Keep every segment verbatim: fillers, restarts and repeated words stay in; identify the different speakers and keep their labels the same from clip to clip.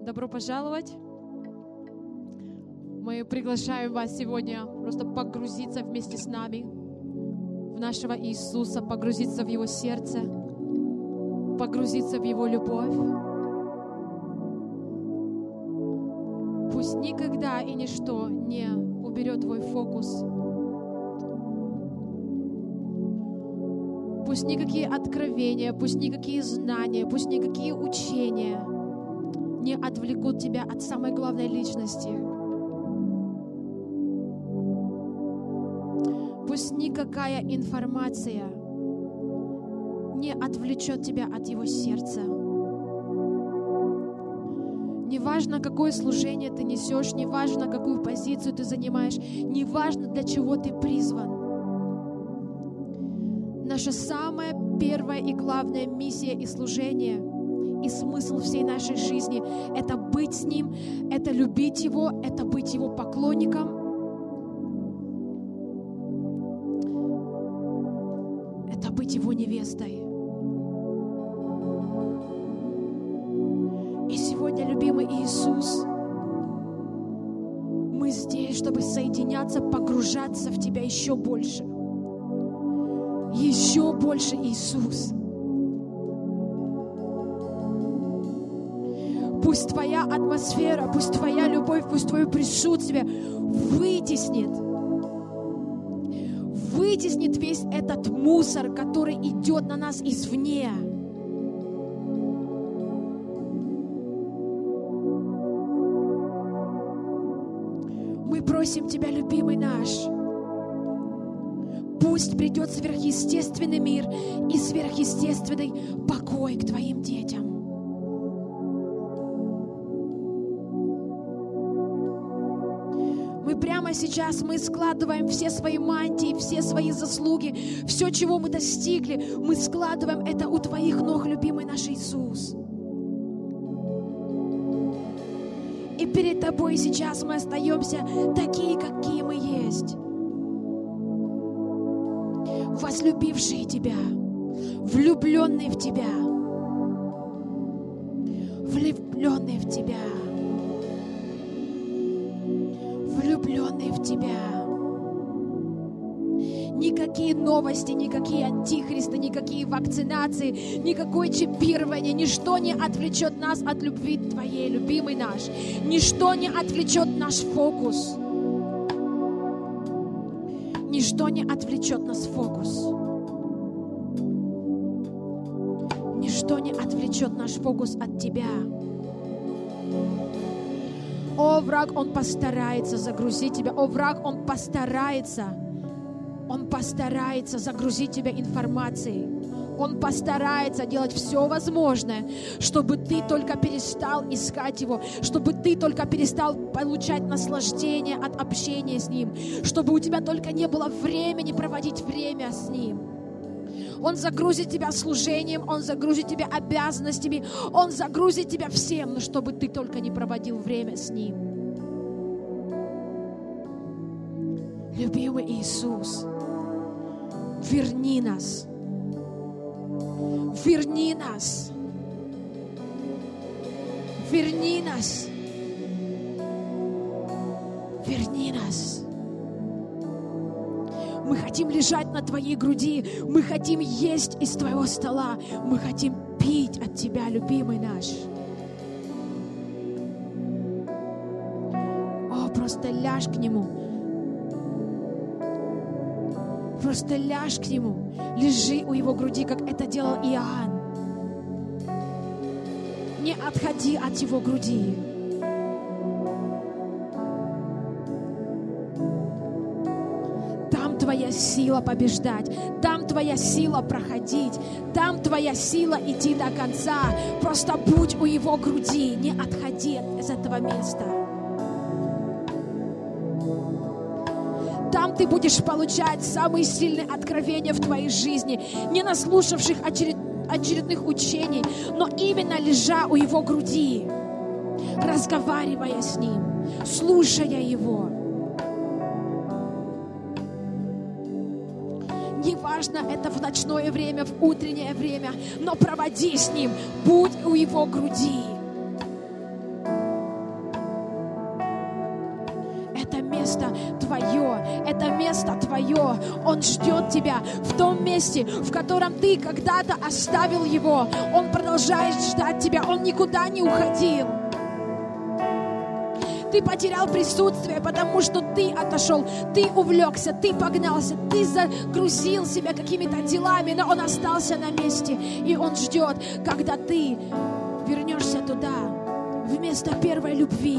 Speaker 1: Добро пожаловать. Мы приглашаем вас сегодня просто погрузиться вместе с нами в нашего Иисуса, погрузиться в Его сердце, погрузиться в Его любовь. Пусть никогда и ничто не уберет твой фокус. Пусть никакие откровения, пусть никакие знания, пусть никакие учения не отвлекут тебя от самой главной личности. Пусть никакая информация не отвлечет тебя от Его сердца. Неважно, какое служение ты несешь, неважно, какую позицию ты занимаешь, неважно, для чего ты призван. Наша самая первая и главная миссия и служение, и смысл всей нашей жизни — это быть с Ним, это любить Его, это быть Его поклонником. Это быть Его невестой. И сегодня, любимый Иисус, мы здесь, чтобы соединяться, погружаться в Тебя еще больше. Еще больше, Иисус. Пусть Твоя атмосфера, пусть Твоя любовь, пусть Твое присутствие вытеснит, вытеснит весь этот мусор, который идет на нас извне. Мы просим Тебя, любимый наш, пусть придет сверхъестественный мир и сверхъестественный покой к Твоим детям. Мы прямо сейчас, мы складываем все свои мантии, все свои заслуги, все, чего мы достигли, мы складываем это у Твоих ног, любимый наш Иисус. И перед Тобой сейчас мы остаемся такие, какие мы есть. Возлюбившие Тебя, влюбленные в Тебя, влюбленные в Тебя, влюбленные в Тебя. Никакие новости, никакие антихристы, никакие вакцинации, никакое чипирование, ничто не отвлечет нас от любви Твоей, любимый наш. Ничто не отвлечет наш фокус. Ничто не отвлечет нас фокус. Ничто не отвлечет наш фокус от Тебя. О, враг, он постарается загрузить тебя. О, враг, он постарается. Он постарается загрузить тебя информацией. Он постарается делать все возможное, чтобы ты только перестал искать Его, чтобы ты только перестал получать наслаждение от общения с Ним, чтобы у тебя только не было времени проводить время с Ним. Он загрузит тебя служением, Он загрузит тебя обязанностями, Он загрузит тебя всем, но чтобы ты только не проводил время с Ним. Любимый Иисус, верни нас. Верни нас. Верни нас. Верни нас. Мы хотим лежать на Твоей груди. Мы хотим есть из Твоего стола. Мы хотим пить от Тебя, любимый наш. О, просто ляжь к Нему. Просто ляжь к Нему. Лежи у Его груди, как это делал Иоанн. Не отходи от Его груди. Там Твоя сила побеждать. Там Твоя сила проходить. Там Твоя сила идти до конца. Просто будь у Его груди. Не отходи из этого места. Там ты будешь получать самые сильные откровения в твоей жизни, не наслушавших очеред... очередных учений, но именно лежа у Его груди, разговаривая с Ним, слушая Его. Неважно, это в ночное время, в утреннее время, но проводи с Ним, будь у Его груди. твое, это место твое. Он ждет тебя в том месте, в котором ты когда-то оставил его. Он продолжает ждать тебя, он никуда не уходил. Ты потерял присутствие, потому что ты отошел, ты увлекся, ты погнался, ты загрузил себя какими-то делами, но он остался на месте, и он ждет, когда ты вернешься туда, вместо первой любви,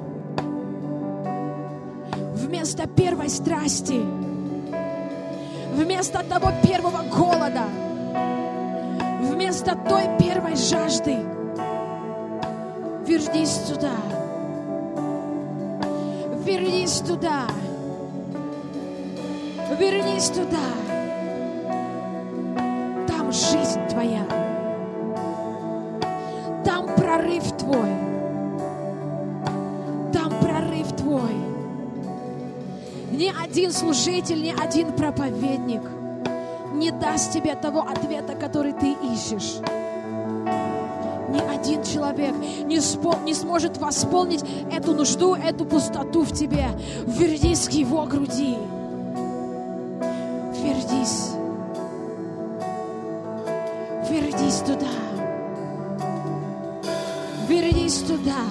Speaker 1: вместо первой страсти, вместо того первого голода, вместо той первой жажды. Вернись туда. Вернись туда. Вернись туда. Там жизнь твоя. Там прорыв твой. Там прорыв твой. Ни один служитель, ни один проповедник не даст тебе того ответа, который ты ищешь. Ни один человек не, спо- не сможет восполнить эту нужду, эту пустоту в тебе. Вернись к его груди. Вернись. Вернись туда. Вернись туда.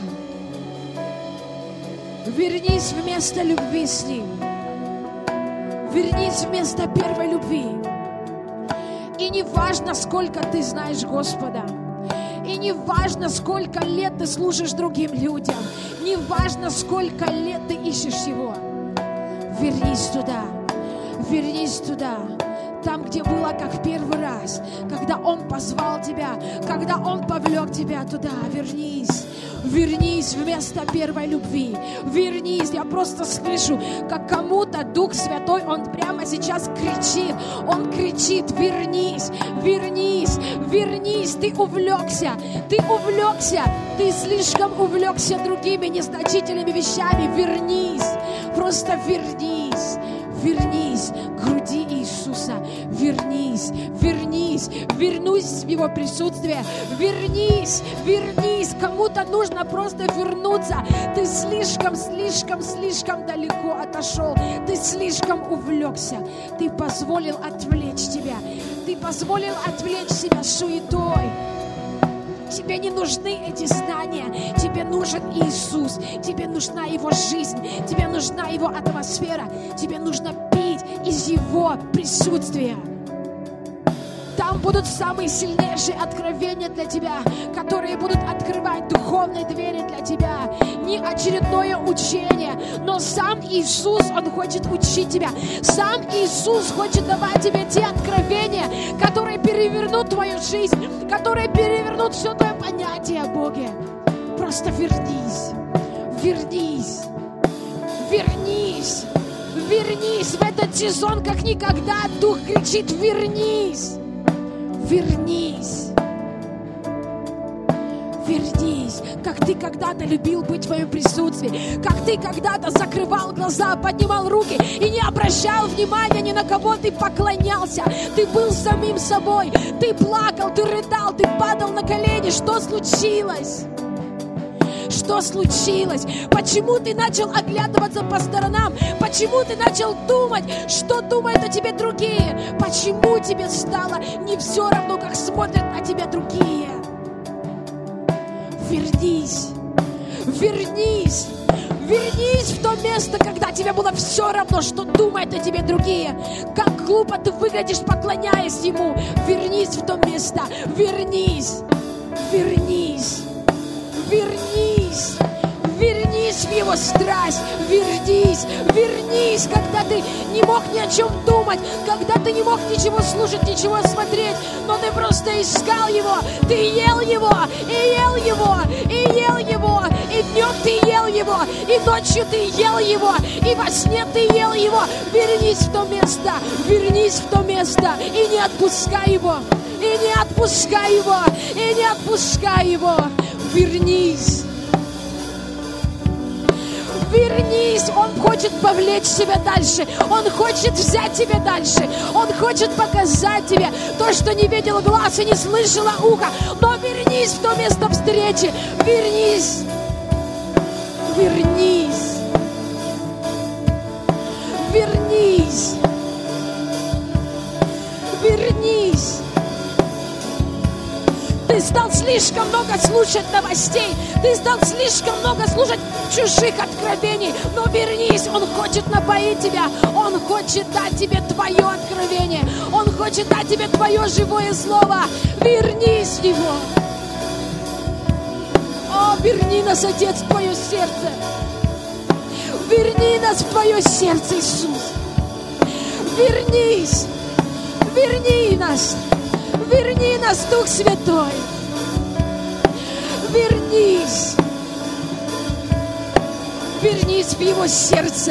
Speaker 1: Вернись вместо любви с ним. Вернись вместо первой любви. И не важно, сколько ты знаешь Господа. И не важно, сколько лет ты служишь другим людям. Не важно, сколько лет ты ищешь Его. Вернись туда. Вернись туда. Там, где было как первый раз. Когда Он позвал тебя. Когда Он повлек тебя туда. Вернись. Вернись вместо первой любви. Вернись. Я просто слышу, как кому-то Дух Святой, Он прямо сейчас кричит. Он кричит: вернись, вернись, вернись. Ты увлекся, ты увлекся. Ты слишком увлекся другими незначительными вещами. Вернись, просто вернись. Вернись к груди Иисуса. Вернись, вернись, вернусь в Его присутствие. Вернись, вернись. Кому-то нужно просто вернуться. Ты слишком, слишком, слишком далеко отошел. Ты слишком увлекся. Ты позволил отвлечь тебя. Ты позволил отвлечь себя суетой. Тебе не нужны эти знания. Тебе нужен Иисус. Тебе нужна Его жизнь. Тебе нужна Его атмосфера. Тебе нужно пить из Его присутствия. Там будут самые сильнейшие откровения для тебя, которые будут открывать духовные двери для тебя. Не очередное учение, но сам Иисус, Он хочет учить тебя. Сам Иисус хочет давать тебе те откровения, которые перевернут твою жизнь, которые перевернут все твое понятие о Боге. Просто вернись, вернись, вернись, вернись. В этот сезон, как никогда, Дух кричит: вернись. Вернись. Вернись, как ты когда-то любил быть в моем присутствии, как ты когда-то закрывал глаза, поднимал руки и не обращал внимания ни на кого, ты поклонялся, ты был самим собой, ты плакал, ты рыдал, ты падал на колени. Что случилось? Что случилось? Почему ты начал оглядываться по сторонам? Почему ты начал думать, что думают о тебе другие? Почему тебе стало не все равно, как смотрят на тебя другие? Вернись, вернись, вернись в то место, когда тебе было все равно, что думают о тебе другие. Как глупо ты выглядишь, поклоняясь Ему. Вернись в то место, вернись, вернись. Вернись, вернись в Его страсть, вернись, вернись, когда ты не мог ни о чем думать, когда ты не мог ничего слушать, ничего смотреть, но ты просто искал Его, ты ел Его, и ел Его, и ел Его, и днем ты ел Его, и ночью ты ел Его, и во сне ты ел Его. Вернись в то место, вернись в то место, и не отпускай Его, и не отпускай Его, и не отпускай Его. Вернись. Вернись. Он хочет повлечь тебя дальше. Он хочет взять тебя дальше. Он хочет показать тебе то, что не видел глаз и не слышало ухо. Но вернись в то место встречи. Вернись. Вернись. слишком много слушать новостей, ты стал слишком много слушать чужих откровений, но вернись, Он хочет напоить тебя, Он хочет дать тебе твое откровение, Он хочет дать тебе твое живое слово. Вернись в Него. О, верни нас, Отец, в Твое сердце. Верни нас в Твое сердце, Иисус. Вернись. Верни нас. Верни нас, Дух Святой. Вернись. Вернись в Его сердце.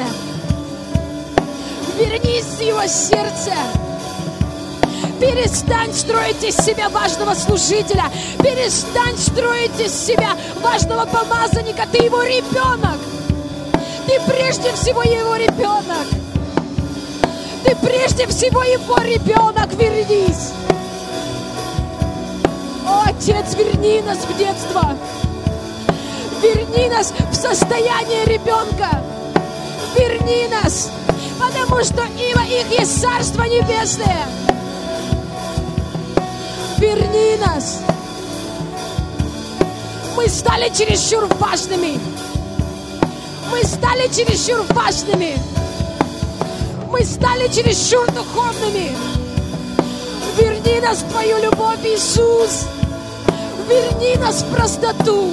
Speaker 1: Вернись в Его сердце. Перестань строить из себя важного служителя. Перестань строить из себя важного помазанника. Ты Его ребенок. Ты прежде всего Его ребенок. Ты прежде всего Его ребенок. Вернись. О, Отец, верни нас в детство. Верни нас в состояние ребенка. Верни нас, потому что ибо их есть Царство Небесное. Верни нас. Мы стали чересчур важными. Мы стали чересчур важными. Мы стали чересчур духовными. Верни нас в Твою любовь, Иисус. Верни нас в простоту.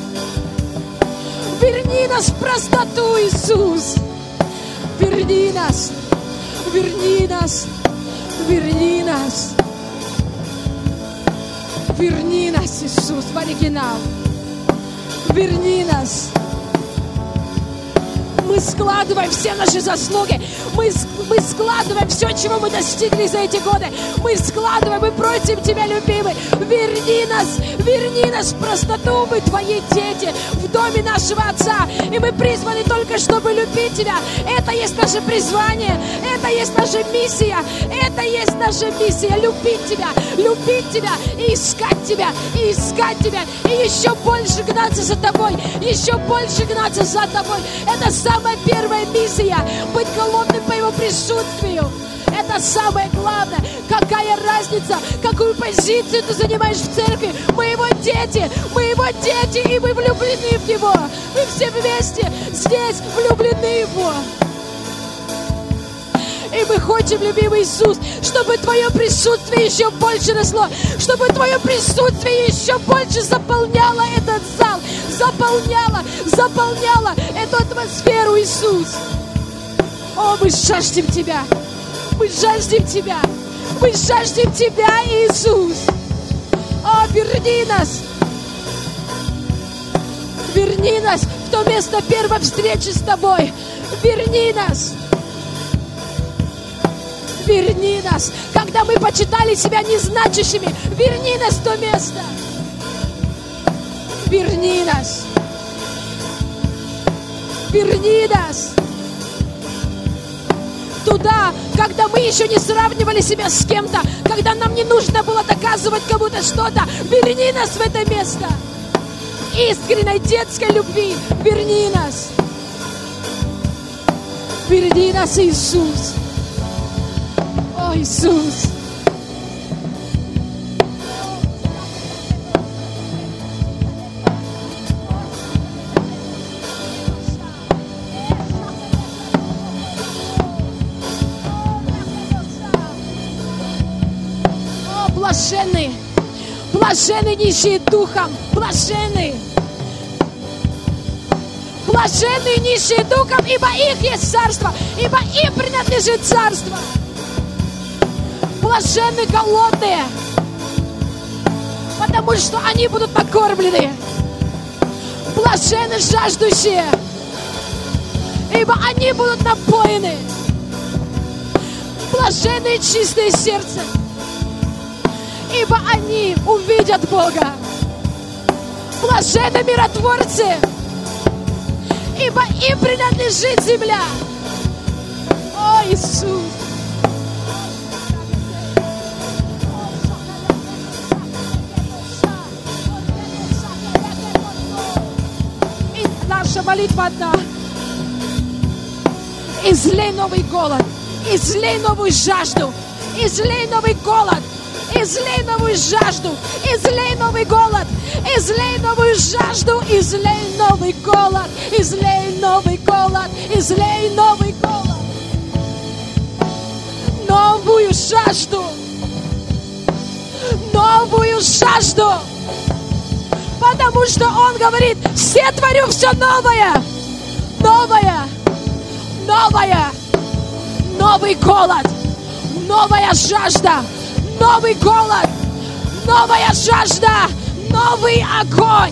Speaker 1: Верни нас в простоту, Иисус. Верни нас. Верни нас. Верни нас. Верни нас, Иисус, в оригинал. Верни нас. Мы складываем все наши заслуги. Мы, мы складываем все, чего мы достигли за эти годы. Мы складываем, мы просим Тебя, любимый, верни нас, верни нас в простоту. Мы Твои дети в доме нашего Отца. И мы призваны только, чтобы любить Тебя. Это есть наше призвание. Это есть наша миссия. Это есть наша миссия. Любить Тебя, любить Тебя и искать Тебя, и искать Тебя. И еще больше гнаться за Тобой. Еще больше гнаться за Тобой. Это самая первая миссия. Быть голодным по Его присутствию. Это самое главное. Какая разница, какую позицию ты занимаешь в церкви? Мы Его дети, мы Его дети, и мы влюблены в Него. Мы все вместе здесь влюблены в Него. И мы хотим, любимый Иисус, чтобы Твое присутствие еще больше росло, чтобы Твое присутствие еще больше заполняло этот зал, заполняло, заполняло эту атмосферу, Иисус. О, мы жаждем Тебя, мы жаждем Тебя, мы жаждем Тебя, Иисус. О, верни нас, верни нас в то место первой встречи с Тобой, верни нас. Верни нас, когда мы почитали себя незначащими. Верни нас в то место. Верни нас. Верни нас. Туда, когда мы еще не сравнивали себя с кем-то, когда нам не нужно было доказывать кому-то что-то. Верни нас в это место. Искренней детской любви. Верни нас. Верни нас, Иисус. О, Иисус! О, блаженны! Блаженны нищие духом! Блаженны! Блаженны нищие духом, ибо их есть царство, ибо им принадлежит царство. Блаженны голодные, потому что они будут накормлены. Блаженны жаждущие, ибо они будут напоены. Блаженны чистые сердце, ибо они увидят Бога. Блаженны миротворцы, ибо им принадлежит земля. О, Иисус! Наша молитва одна. Излей новый голод, излей новую жажду, излей новый голод, излей новую жажду, излей новый голод, излей новую жажду, излей новый голод, излей новый голод, излей новый голод, новую жажду, новую жажду, потому что Он говорит: все творю все новое, новое, новое, новый голод, новая жажда, новый голод, новая жажда, новый огонь,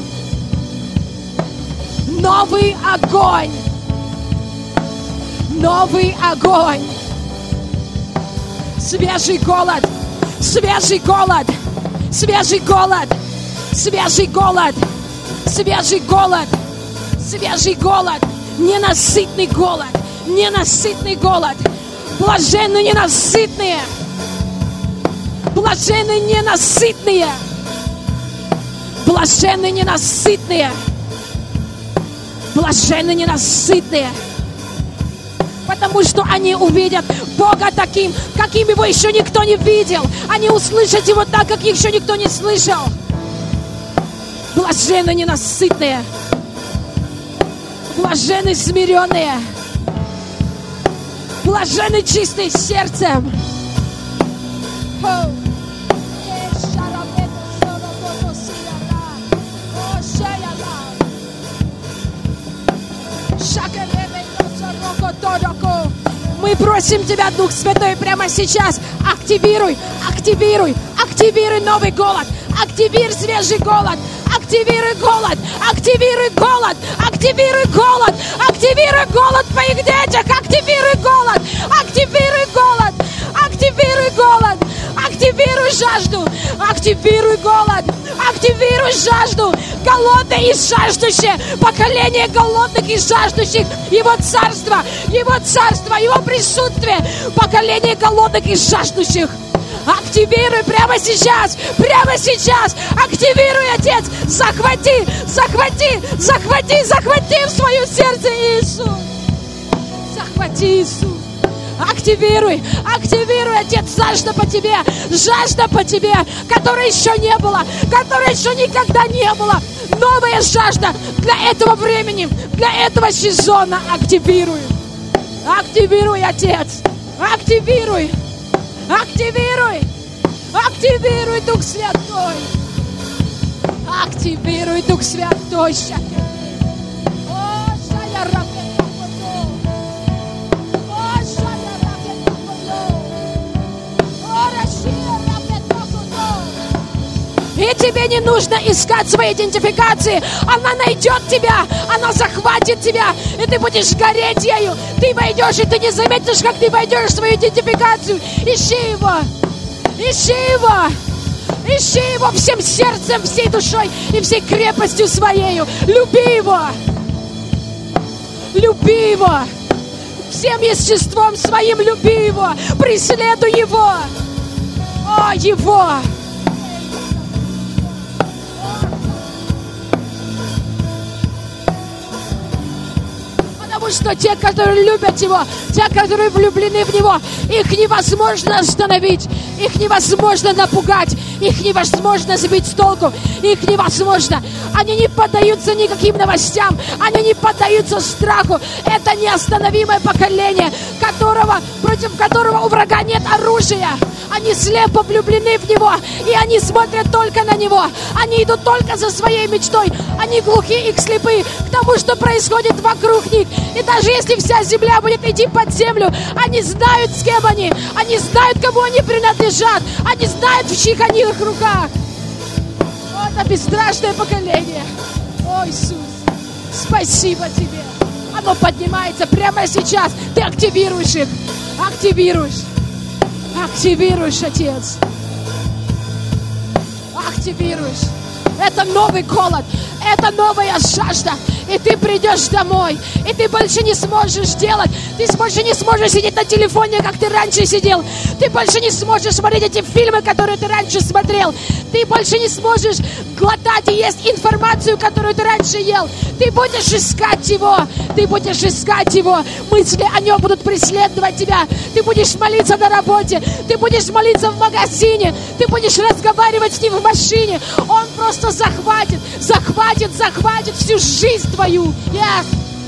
Speaker 1: новый огонь, новый огонь, свежий голод, свежий голод, свежий голод, свежий голод, свежий голод, свежий голод, ненасытный голод, ненасытный голод. Блаженны ненасытные, блаженны ненасытные, блаженны ненасытные, блаженны ненасытные, потому что они увидят Бога таким, каким Его еще никто не видел. Они услышат Его так, как еще никто не слышал. Блаженны ненасытные, блаженны смиренные, блаженны чистые сердцем. Мы просим Тебя, Дух Святой, прямо сейчас активируй, активируй, активируй новый голод, активируй свежий голод, активируй голод, активируй голод, активируй голод, активируй голод в твоих детях, активируй голод, активируй голод, активируй голод, активируй жажду, активируй голод, активируй жажду, голодные и жаждущие, поколение голодных и жаждущих, Его царство, Его царство, Его присутствие, поколение голодных и жаждущих. Активируй прямо сейчас, прямо сейчас, активируй, Отец, захвати, захвати, захвати, захвати в свое сердце, Иисус, захвати, Иисус, активируй, активируй, Отец, жажда по Тебе, жажда по Тебе, которой еще не было, которой еще никогда не было, новая жажда для этого времени, для этого сезона, активируй, активируй, Отец, активируй. Активируй! Активируй, Дух Святой! Активируй, Дух Святой! И тебе не нужно искать своей идентификации. Она найдет тебя, она захватит тебя, и ты будешь гореть ею. Ты войдешь, и ты не заметишь, как ты войдешь в свою идентификацию. Ищи его, ищи его, ищи его всем сердцем, всей душой и всей крепостью своею. Люби его, люби его, всем естеством своим люби его, преследуй его, о, его. Потому что те, которые любят Его, те, которые влюблены в Него, их невозможно остановить, их невозможно напугать, их невозможно сбить с толку, их невозможно. Они не поддаются никаким новостям, они не поддаются страху. Это неостановимое поколение, которого, против которого у врага нет оружия. Они слепо влюблены в Него, и они смотрят только на Него. Они идут только за своей мечтой. Они глухи и слепы к тому, что происходит вокруг них. И даже если вся земля будет идти под землю, они знают, с кем они. Они знают, кому они принадлежат. Они знают, в чьих они их руках. О, это бесстрашное поколение. О, Иисус, спасибо Тебе. Оно поднимается прямо сейчас. Ты активируешь их. Активируешь. Активируешь, Отец. Активируешь. Это новый голод, это новая жажда. И ты придешь домой, и ты больше не сможешь делать, ты больше не сможешь сидеть на телефоне, как ты раньше сидел. Ты больше не сможешь смотреть эти фильмы, которые ты раньше смотрел. Ты больше не сможешь глотать и есть информацию, которую ты раньше ел. Ты будешь искать Его, ты будешь искать Его. Мысли о Нем будут преследовать тебя. Ты будешь молиться на работе, ты будешь молиться в магазине, ты будешь разговаривать с Ним в машине. Он просто захватит, захватит, захватит всю жизнь твою. Yes.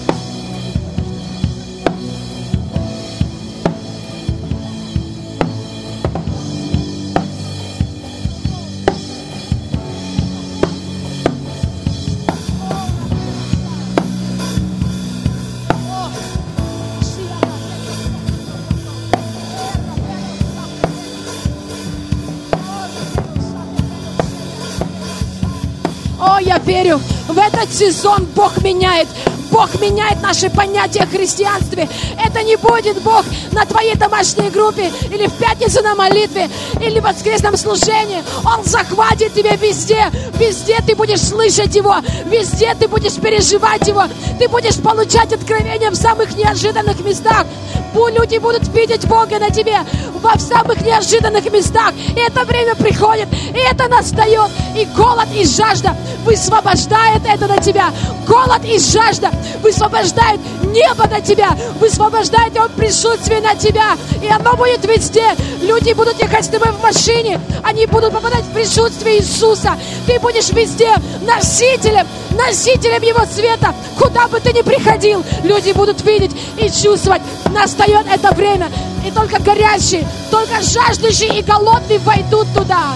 Speaker 1: О, я верю, в этот сезон Бог меняет. Бог меняет наши понятия о христианстве. Это не будет Бог на твоей домашней группе, или в пятницу на молитве, или в воскресном служении. Он захватит тебя везде. Везде ты будешь слышать Его. Везде ты будешь переживать Его. Ты будешь получать откровения в самых неожиданных местах. Люди будут видеть Бога на тебе во самых неожиданных местах. И это время приходит, и это настает. И голод, и жажда высвобождает это на тебя. Голод и жажда высвобождает небо на тебя, высвобождает Его присутствие на тебя. И оно будет везде. Люди будут ехать с тобой в машине, они будут попадать в присутствие Иисуса. Ты будешь везде носителем, носителем Его света. Куда бы ты ни приходил, люди будут видеть и чувствовать. Настает это время, и только горящие, только жаждущие и голодные войдут туда,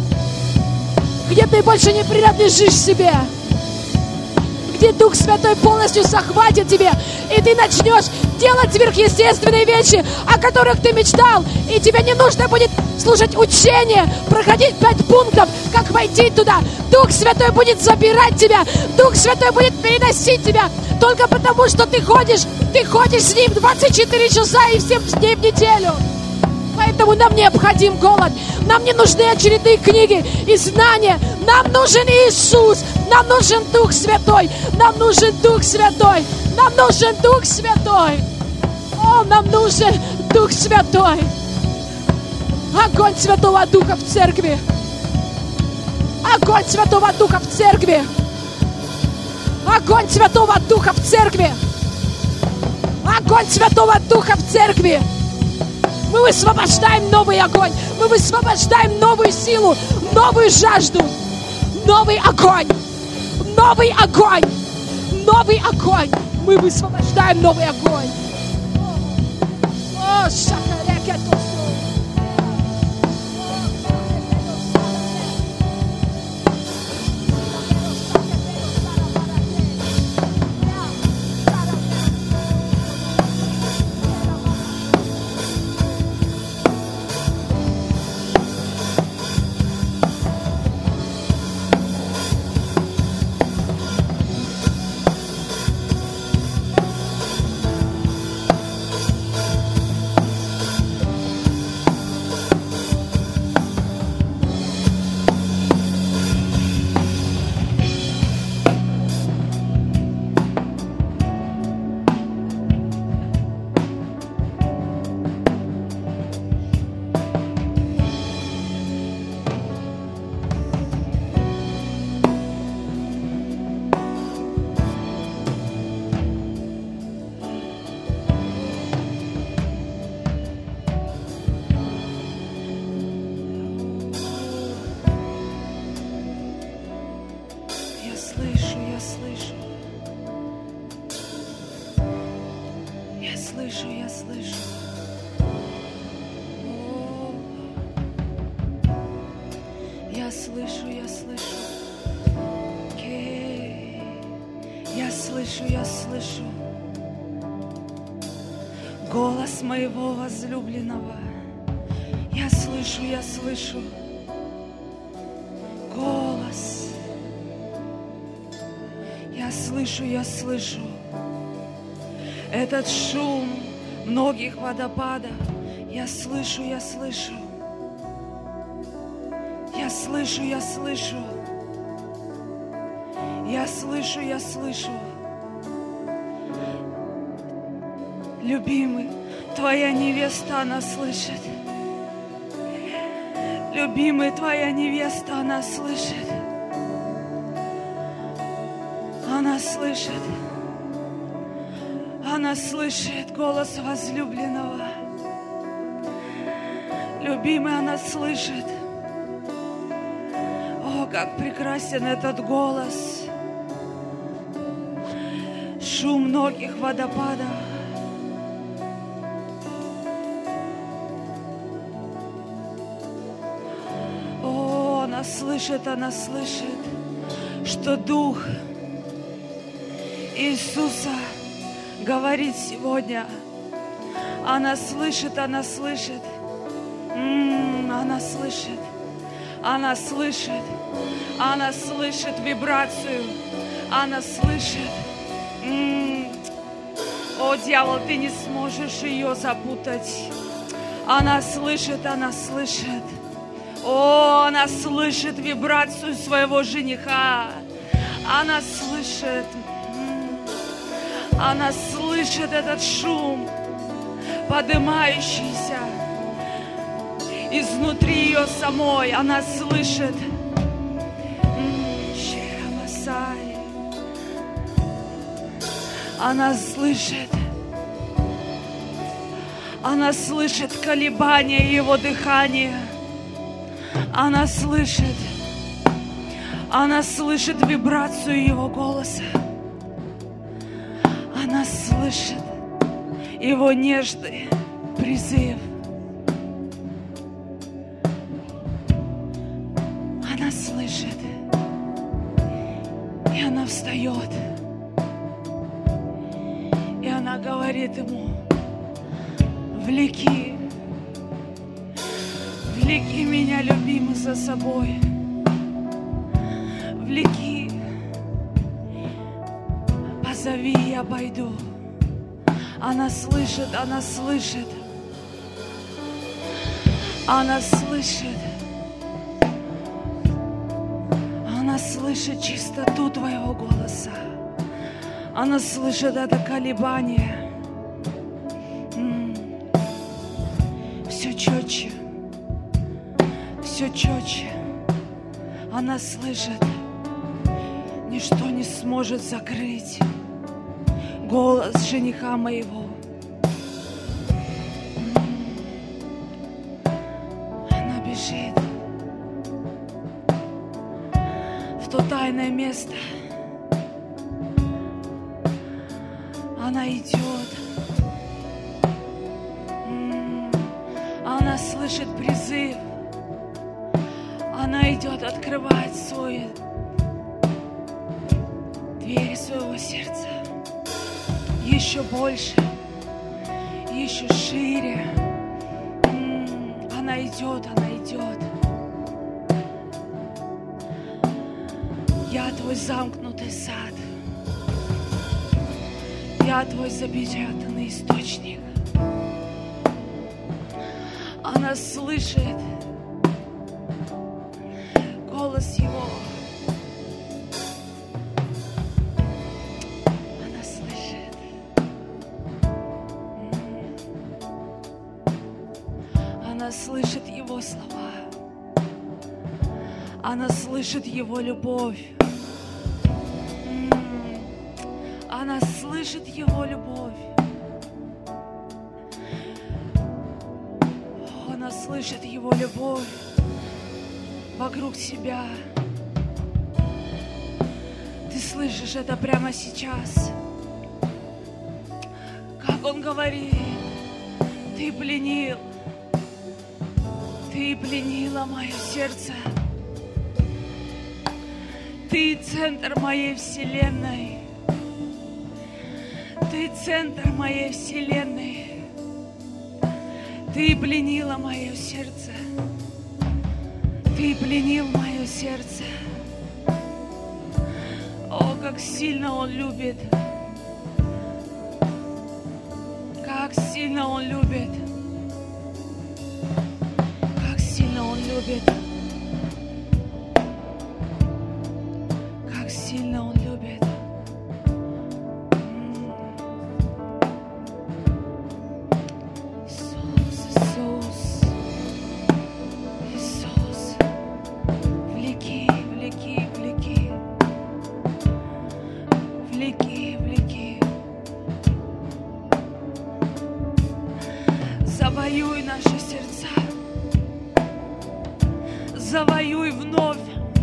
Speaker 1: где ты больше не принадлежишь себе, где Дух Святой полностью захватит тебя, и ты начнешь делать сверхъестественные вещи, о которых ты мечтал, и тебе не нужно будет слушать учения, проходить пять пунктов, как войти туда. Дух Святой будет забирать тебя, Дух Святой будет переносить тебя, только потому, что ты ходишь, ты ходишь с Ним двадцать четыре часа и семь дней в неделю. Поэтому нам необходим голод. Нам не нужны очередные книги и знания. Нам нужен Иисус. Нам нужен Дух Святой. Нам нужен Дух Святой. Нам нужен Дух Святой. О, нам нужен Дух Святой. Огонь Святого Духа в церкви. Огонь Святого Духа в церкви. Огонь Святого Духа в церкви. Огонь Святого Духа в церкви. Мы высвобождаем новый огонь. Мы высвобождаем новую силу, новую жажду, новый огонь, новый огонь, новый огонь. Мы высвобождаем новый огонь. О, шакарекетосу.
Speaker 2: Голос моего возлюбленного. Я слышу, я слышу. Голос. Я слышу, я слышу. Этот шум многих водопадов. Я слышу, я слышу. Я слышу, я слышу. Я слышу, я слышу. Любимый, твоя невеста, она слышит. Любимый, твоя невеста, она слышит. Она слышит. Она слышит голос возлюбленного. Любимый, она слышит. О, как прекрасен этот голос. Шум многих водопадов. О, она слышит, она слышит, что Дух Иисуса говорит сегодня. Она слышит, она слышит. М-м, она слышит. Она слышит. Она слышит вибрацию. Она слышит. М-м. О, дьявол, ты не сможешь ее запутать. Она слышит, она слышит. О, она слышит вибрацию своего жениха. Она слышит. Она слышит этот шум, поднимающийся изнутри ее самой. Она слышит. Она слышит. Она слышит колебания его дыхания. Она слышит. Она слышит вибрацию его голоса. Она слышит его нежный призыв. Она слышит. И она встает. И она говорит ему: влеки, влеки меня, любимый, за собой. Влеки. Позови, я пойду. Она слышит, она слышит. Она слышит. Она слышит чистоту твоего голоса. Она слышит это колебание. М-м. Все четче. Все четче. Она слышит. Ничто не сможет закрыть голос жениха моего. Она бежит в то тайное место. Она идет. Она слышит призыв. Она идет открывать свой двери своего сердца. Еще больше, еще шире. Она идет, она идет. Я твой замкнутый сад. Я твой запечатанный источник. Она слышит голос его. Она слышит. Она слышит его слова. Она слышит его любовь. Она слышит его любовь. Она слышит его любовь вокруг себя. Ты слышишь это прямо сейчас. Как он говорит: ты пленил, ты пленила мое сердце. Ты центр моей вселенной. Ты центр моей вселенной. Ты пленила мое сердце. Ты пленил мое сердце. О, как сильно он любит. Как сильно он любит. Как сильно он любит. Как сильно он любит. Завоюй наши сердца. Завоюй вновь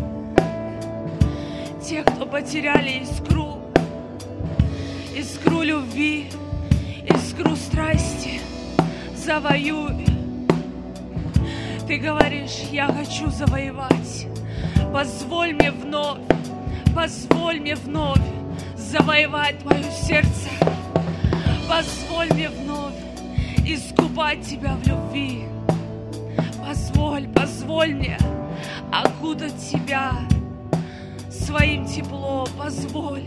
Speaker 2: тех, кто потеряли искру, искру любви, искру страсти. Завоюй. Ты говоришь, я хочу завоевать. Позволь мне вновь, позволь мне вновь завоевать твое сердце. Позволь мне вновь искупать тебя в любви. Позволь, позволь мне окутать тебя своим теплом. Позволь.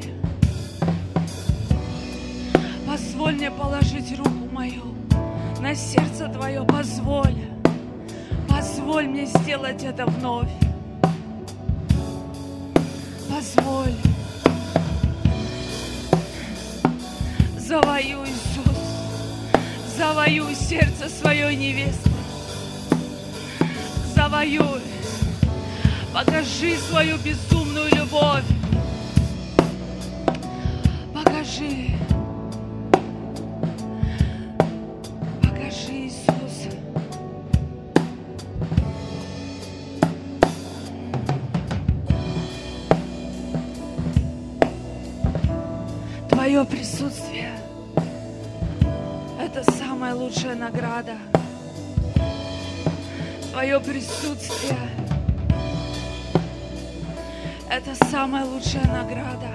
Speaker 2: Позволь мне положить руку мою на сердце твое. Позволь. Позволь мне сделать это вновь. Позволь. Завоюй, Иисус. Завоюй сердце своей невесты. Завоюй. Покажи свою безумную любовь. Покажи. Покажи, Иисус. Твое присутствие — это самая лучшая награда. Твое присутствие — это самая лучшая награда.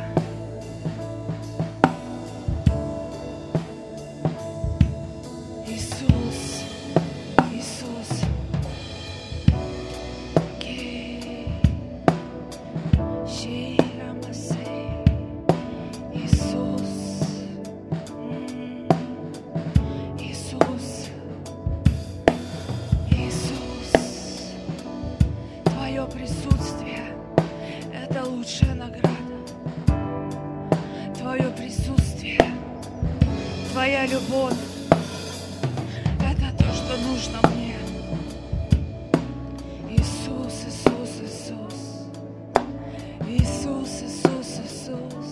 Speaker 2: Иисус, Иисус. Иисус. Иисус. Иисус. Твое присутствие — это лучшая награда. Твое присутствие, Твоя любовь — это то, что нужно мне. Иисус, Иисус, Иисус. Иисус, Иисус, Иисус.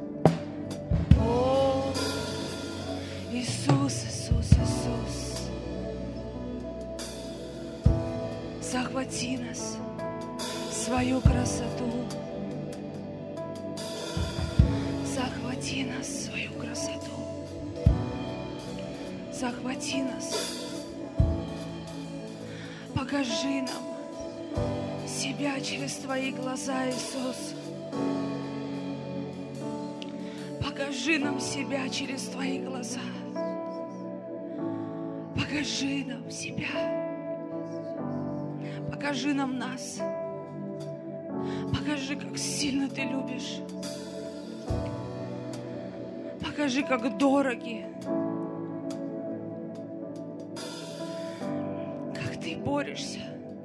Speaker 2: О, Иисус, Иисус, Иисус. Захвати нас в свою красоту. Захвати нас в свою красоту. Захвати нас. Покажи нам себя через Твои глаза, Иисус. Покажи нам себя через Твои глаза. Покажи нам себя. Покажи нам нас. Покажи, как сильно Ты любишь. Покажи, как дороги. Как Ты борешься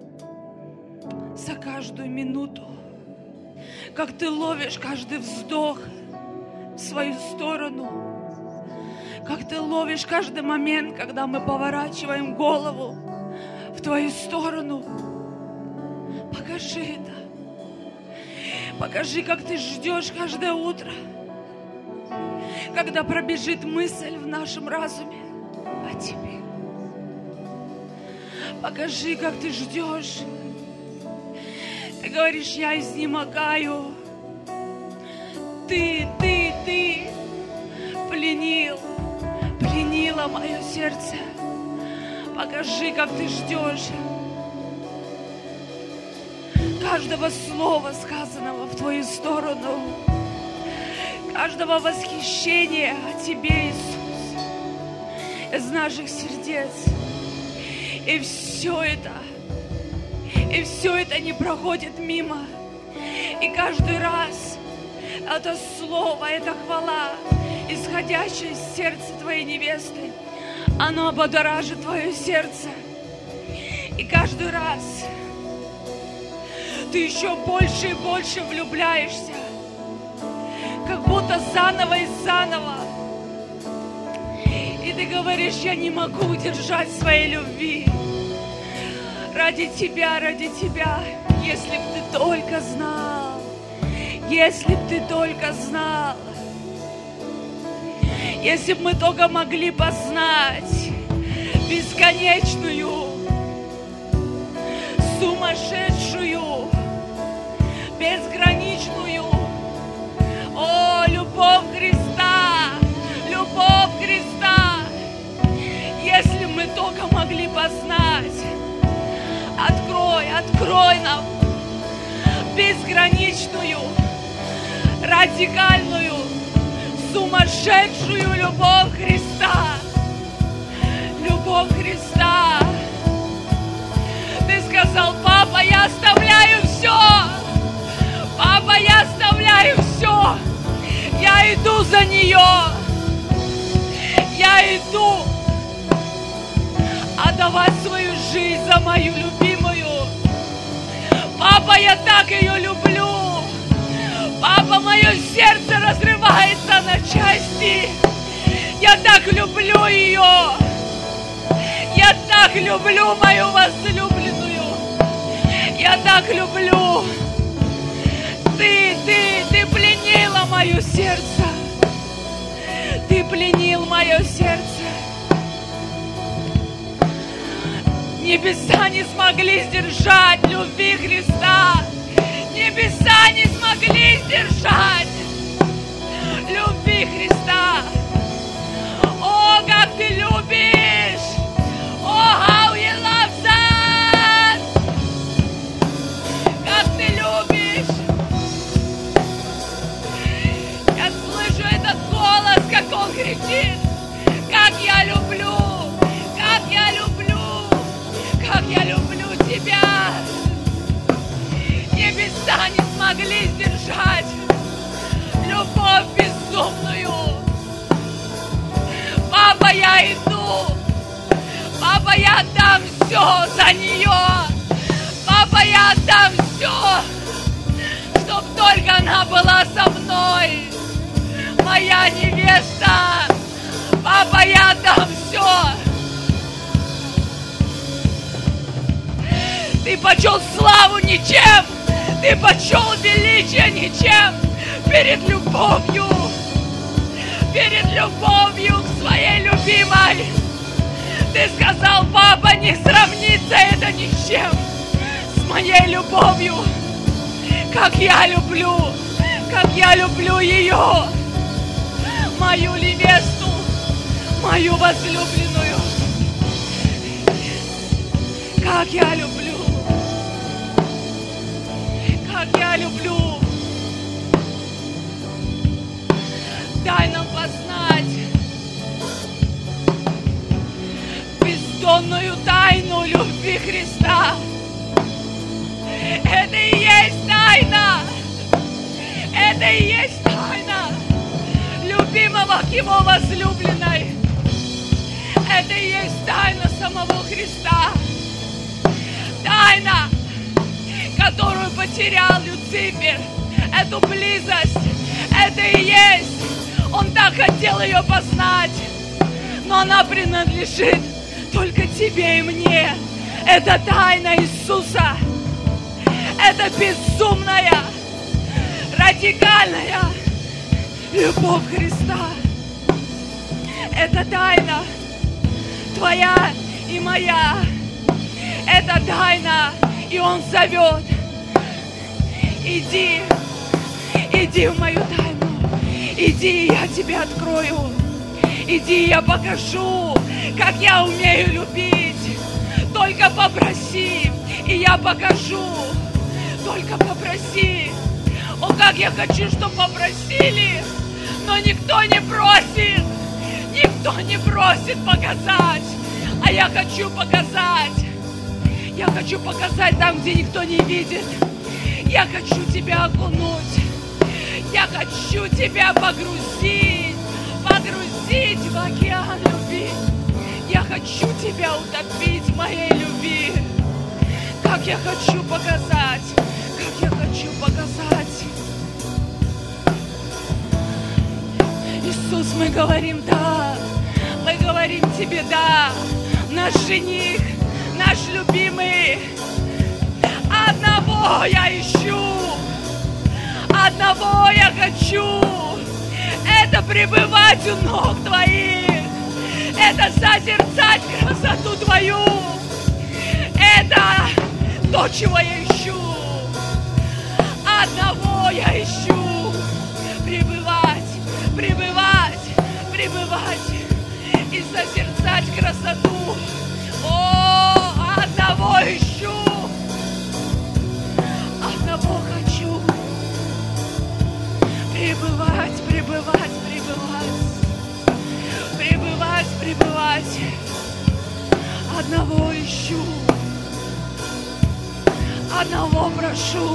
Speaker 2: за каждую минуту. Как Ты ловишь каждый вздох в свою сторону. Как Ты ловишь каждый момент, когда мы поворачиваем голову в Твою сторону. Покажи это. Покажи, как Ты ждешь каждое утро, когда пробежит мысль в нашем разуме о Тебе. Покажи, как Ты ждешь. Ты говоришь, я изнемогаю. Ты, Ты, Ты пленил, пленила мое сердце. Покажи, как Ты ждешь каждого слова, сказанного в Твою сторону, каждого восхищения о Тебе, Иисус, из наших сердец. И все это, и все это не проходит мимо. И каждый раз это слово, эта хвала, исходящая из сердца Твоей невесты, оно облагоражит Твое сердце. И каждый раз Ты еще больше и больше влюбляешься, как будто заново и заново. И Ты говоришь, я не могу удержать своей любви. Ради Тебя, ради Тебя, если б Ты только знал, если б Ты только знал, если б мы только могли познать бесконечную, сумасшедшую, безграничную. О, любовь Христа, любовь Христа. Если мы только могли познать, открой, открой нам безграничную, радикальную, сумасшедшую любовь Христа. Любовь Христа. Ты сказал: папа, я оставляю все. Папа, я оставляю все. Я иду за нее. Я иду отдавать свою жизнь за мою любимую. Папа, я так ее люблю. Папа, мое сердце разрывается на части. Я так люблю ее. Я так люблю мою возлюбленную. Я так люблю. Ты, ты, ты пленила мое сердце. Ты пленил мое сердце. Небеса не смогли сдержать любви Христа. Небеса не смогли сдержать любви Христа. О, как ты любишь! О, how you love us! Как ты любишь! Я слышу этот голос, как он кричит: как я люблю! Как я люблю! Как я люблю тебя! Небеса не смогли сдержать любовь безумную. Папа, я иду. Папа, я отдам все за нее. Папа, я отдам все, чтоб только она была со мной. Моя невеста. Папа, я отдам все. Ты почел славу ничем. Ты почел величие ничем перед любовью, перед любовью к своей любимой. Ты сказал: папа, не сравнится это ни с чем с моей любовью. Как я люблю, как я люблю ее, мою невесту, мою возлюбленную. Как я люблю. Как я люблю. Дай нам познать бездонную тайну любви Христа. Это и есть тайна. Это и есть тайна любимого к его возлюбленной. Это и есть тайна самого Христа. Тайна, которую потерял Люцифер, эту близость, это и есть. Он так хотел ее познать, но она принадлежит только тебе и мне. Это тайна Иисуса. Это безумная, радикальная любовь Христа. Это тайна твоя и моя. Это тайна, и Он зовет: иди, иди в мою тайну, иди, я тебе открою, иди, я покажу, как я умею любить. Только попроси, и я покажу. Только попроси. О, как я хочу, чтобы попросили, но никто не просит, никто не просит показать, а я хочу показать. Я хочу показать там, где никто не видит. Я хочу тебя окунуть. Я хочу тебя погрузить. Погрузить в океан любви. Я хочу тебя утопить в моей любви. Как я хочу показать. Как я хочу показать. Иисус, мы говорим да. Мы говорим тебе да. Наш жених, наш любимый. Одного я ищу, одного я хочу. Это пребывать у ног твоих, Это созерцать красоту Твою. Это то, чего я ищу. Одного я ищу. Пребывать, пребывать, пребывать и созерцать красоту. О, одного ищу. Одного хочу. Пребывать, пребывать, пребывать. Пребывать, пребывать. Одного ищу. Одного прошу.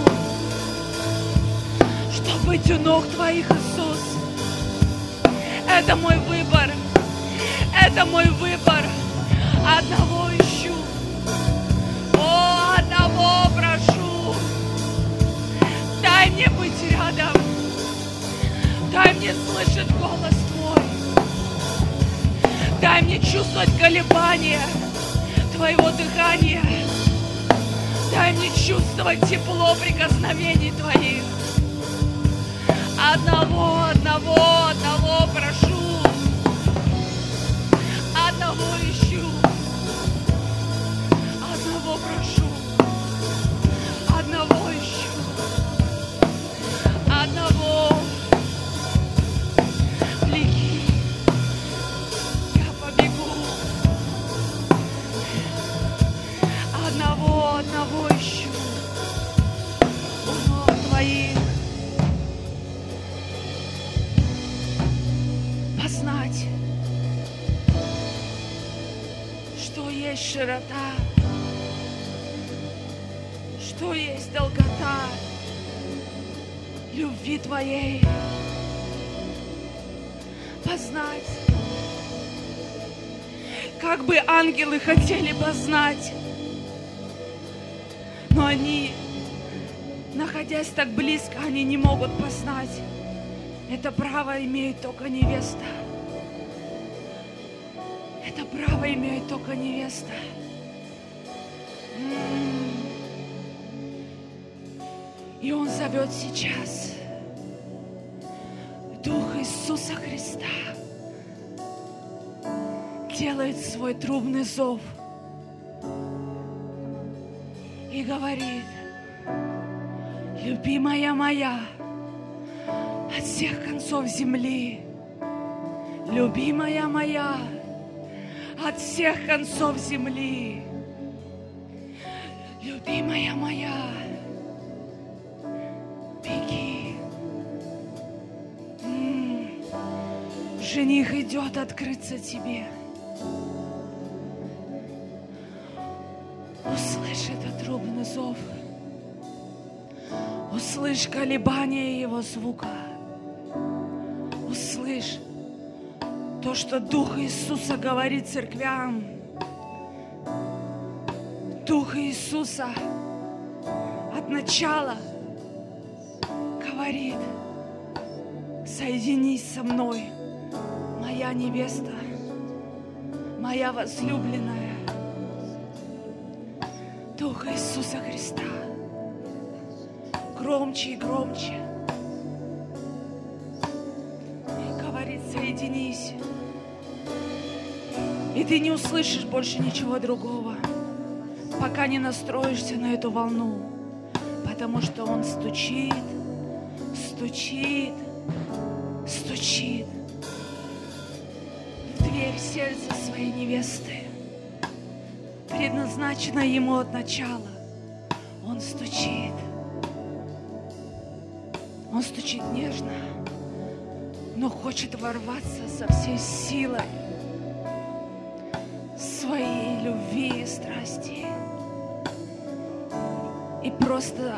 Speaker 2: Чтоб быть у ног Твоих, Иисус. Это мой выбор. Это мой выбор. Одного ищу. О, одного прошу. Дай мне быть рядом. Дай мне слышать голос Твой. Дай мне чувствовать колебания Твоего дыхания. Дай мне чувствовать тепло прикосновений Твоих. Одного, одного, одного прошу. Одного ищу. Одного прошу. Одного ищу. Одного. Беги. Я побегу. Одного, одного ищу. У ног Твоих. Познать, что есть широта, что есть долгота любви Твоей. Познать, как бы ангелы хотели познать, но они, находясь так близко, они не могут познать. Это право имеет только невеста. Это право имеет только невеста. И Он зовет сейчас. Дух Иисуса Христа делает свой трубный зов и говорит: любимая моя, от всех концов земли, любимая моя, от всех концов земли, любимая моя, беги. М-м, жених идет открыться тебе. Услышь этот трубный зов, услышь колебание его звука. Услышь то, что Дух Иисуса говорит церквям. Дух Иисуса от начала говорит: соединись со мной, моя невеста, моя возлюбленная. Дух Иисуса Христа громче и громче соединись. И ты не услышишь больше ничего другого, пока не настроишься на эту волну, потому что Он стучит, стучит, стучит в дверь сердца своей невесты, предназначенной Ему от начала. Он стучит. Он стучит нежно, но хочет ворваться со всей силой своей любви и страсти. И просто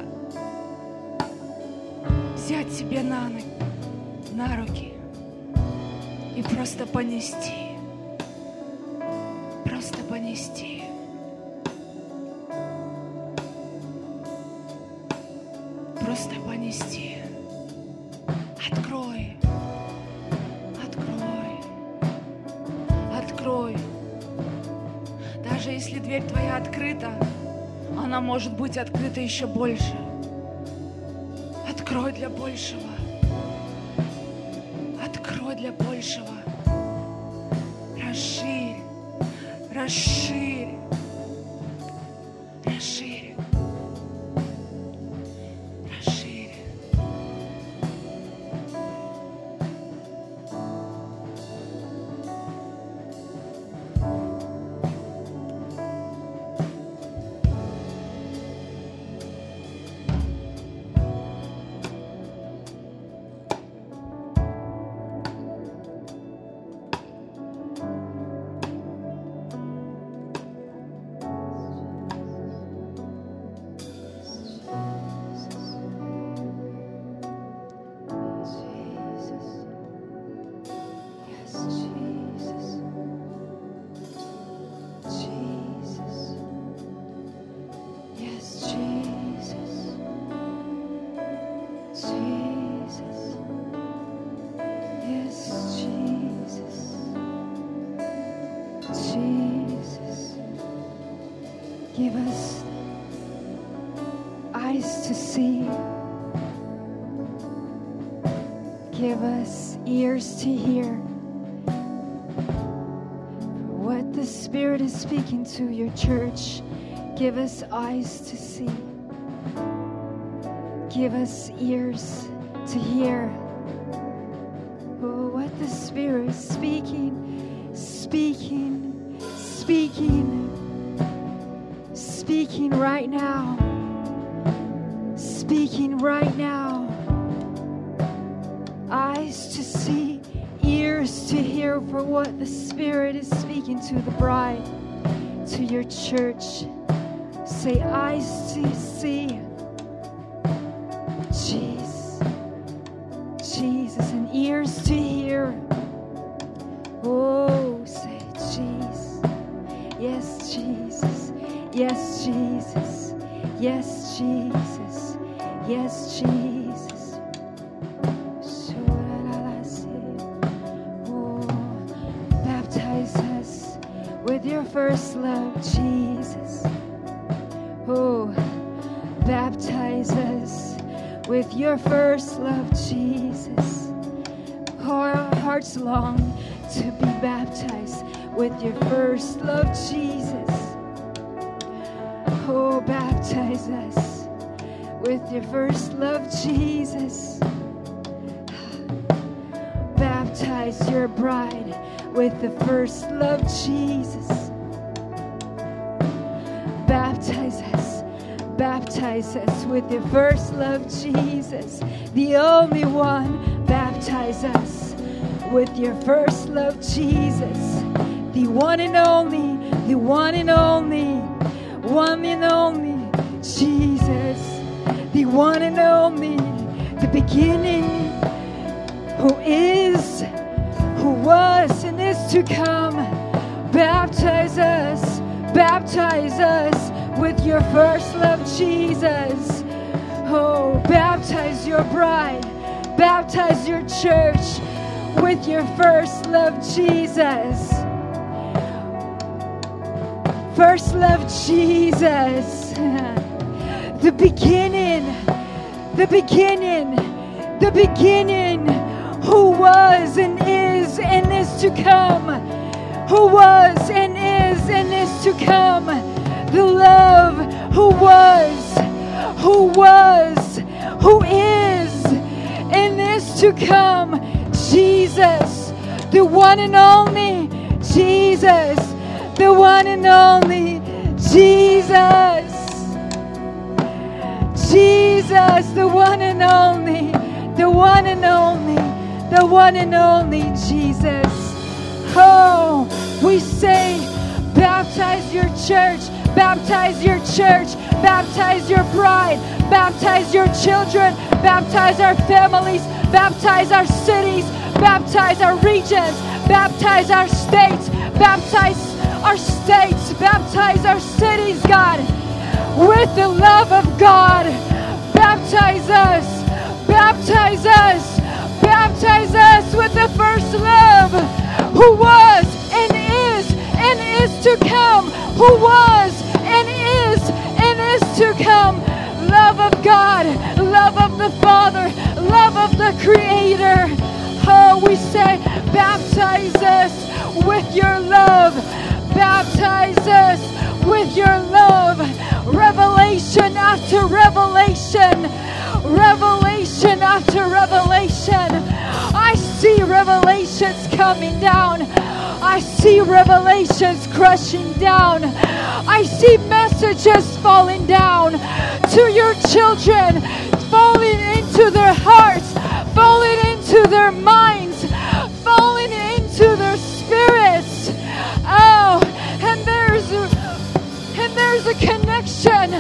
Speaker 2: взять тебя на, на руки и просто понести. Просто понести. Просто понести. Открой. Открой. Открой. Даже если дверь твоя открыта, она может быть открыта еще больше. Открой для большего. Открой для большего. Расширь. расшири, расшири, расшири.
Speaker 3: Give us eyes to see. Give us ears to hear what the Spirit is speaking to your church. Give us eyes to see. Give us ears to hear oh, what the Spirit is speaking, speaking, speaking. Speaking right now. Speaking right now. Eyes to see, ears to hear for what the Spirit is speaking to the bride, to your church. Say, eyes to see. Jesus. Jesus. And ears to hear. Oh, say, Jesus. Yes, Jesus. Yes, Jesus. Yes, Jesus. Yes, Jesus. Oh, baptize us with your first love, Jesus. Oh, baptize us with your first love, Jesus. Our hearts long to be baptized with your first love, Jesus. Oh, baptize us with your first love, Jesus. Baptize your bride with the first love, Jesus. Baptize us, baptize us with your first love, Jesus. The only one, baptize us with your first love, Jesus. The one and only, the one and only. One and only Jesus, the one and only, the beginning, who is, who was, and is to come. Baptize us, baptize us with your first love, Jesus. Oh, baptize your bride, baptize your church with your first love, Jesus. First love, Jesus. The beginning, the beginning, the beginning, who was and is and is to come. Who was and is and is to come. The love who was, who was, who is and is to come. Jesus, the one and only Jesus. The one and only Jesus. Jesus, the one and only, the one and only, the one and only Jesus. Oh, we say, baptize your church, baptize your church, baptize your bride, baptize your children, baptize our families, baptize our cities, baptize our regions, baptize our states, baptize our states, baptize our cities, God, with the love of God. Baptize us, baptize us, baptize us with the first love, who was and is and is to come, who was and is and is to come. Love of God, love of the Father, love of the Creator. Oh, we say, baptize us with your love. Baptize us with your love. Revelation after revelation. Revelation after revelation. I see revelations coming down. I see revelations crushing down. I see messages falling down to your children, falling into their hearts, falling into their minds, falling into their spirits. Oh, and there's a, and there's a connection.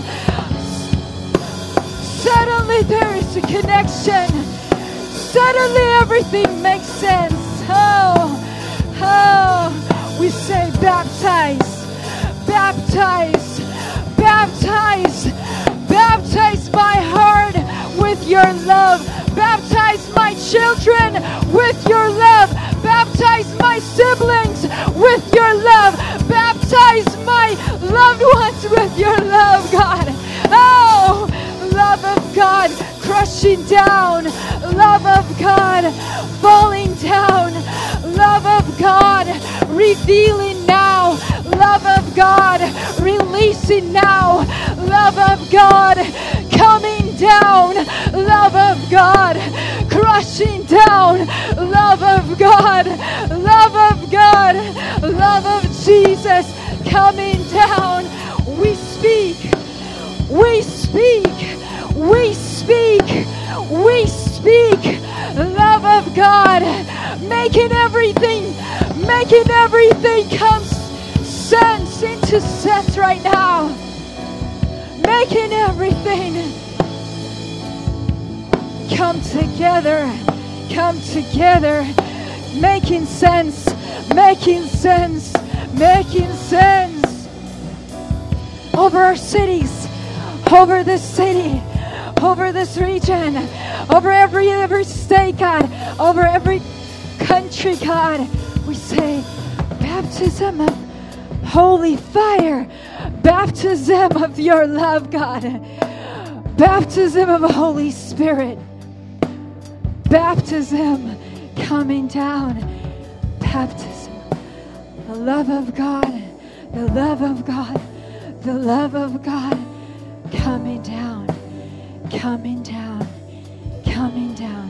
Speaker 3: Suddenly there is a connection. Suddenly everything makes sense. Oh, oh, we say baptize, baptize, baptize, baptize my heart with your love. Baptize my children with your love. Baptize my siblings with your love. Baptize my loved ones with your love, God. Oh, love of God crushing down. Love of God falling down. Love of God revealing now. Love of God releasing now. Love of God coming down. Love of God crushing down. Love of God. Love of God. Love of Jesus coming down. We speak. We speak. We speak. We speak. Love of God making everything, making everything come sense into sense right now. Making everything come together, come together, making sense, making sense, making sense over our cities, over this city, over this region, over every every state, God, over every country, God. We say baptism of holy fire, baptism of your love, God, baptism of the Holy Spirit, baptism coming down, baptism, the love of God, the love of God, the love of God coming down, coming down, coming down.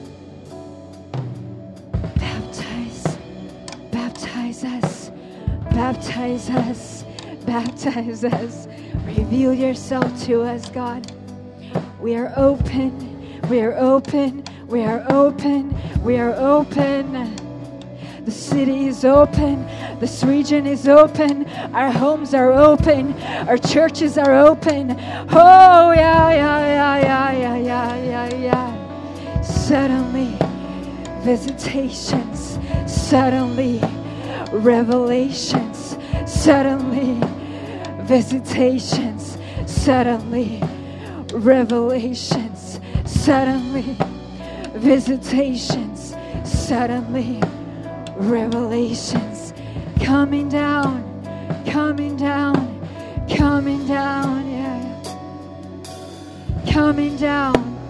Speaker 3: Baptize, baptize us, baptize us, baptize us. Reveal yourself to us, God. We are open, we are open, we are open, we are open. The city is open. This region is open. Our homes are open. Our churches are open. Oh, yeah, yeah, yeah, yeah, yeah, yeah, yeah, yeah. Suddenly, visitations. Suddenly, revelations. Suddenly, visitations. Suddenly, revelations. Suddenly, visitations. Suddenly, revelations coming down, coming down, coming down, yeah, coming down,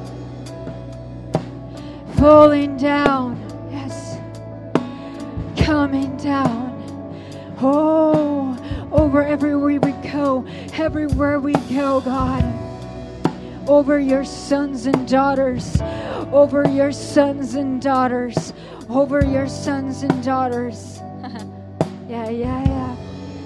Speaker 3: falling down, yes, coming down. Oh, over everywhere we go, everywhere we go, God, over your sons and daughters, over your sons and daughters. Over your sons and daughters. Yeah, yeah, yeah.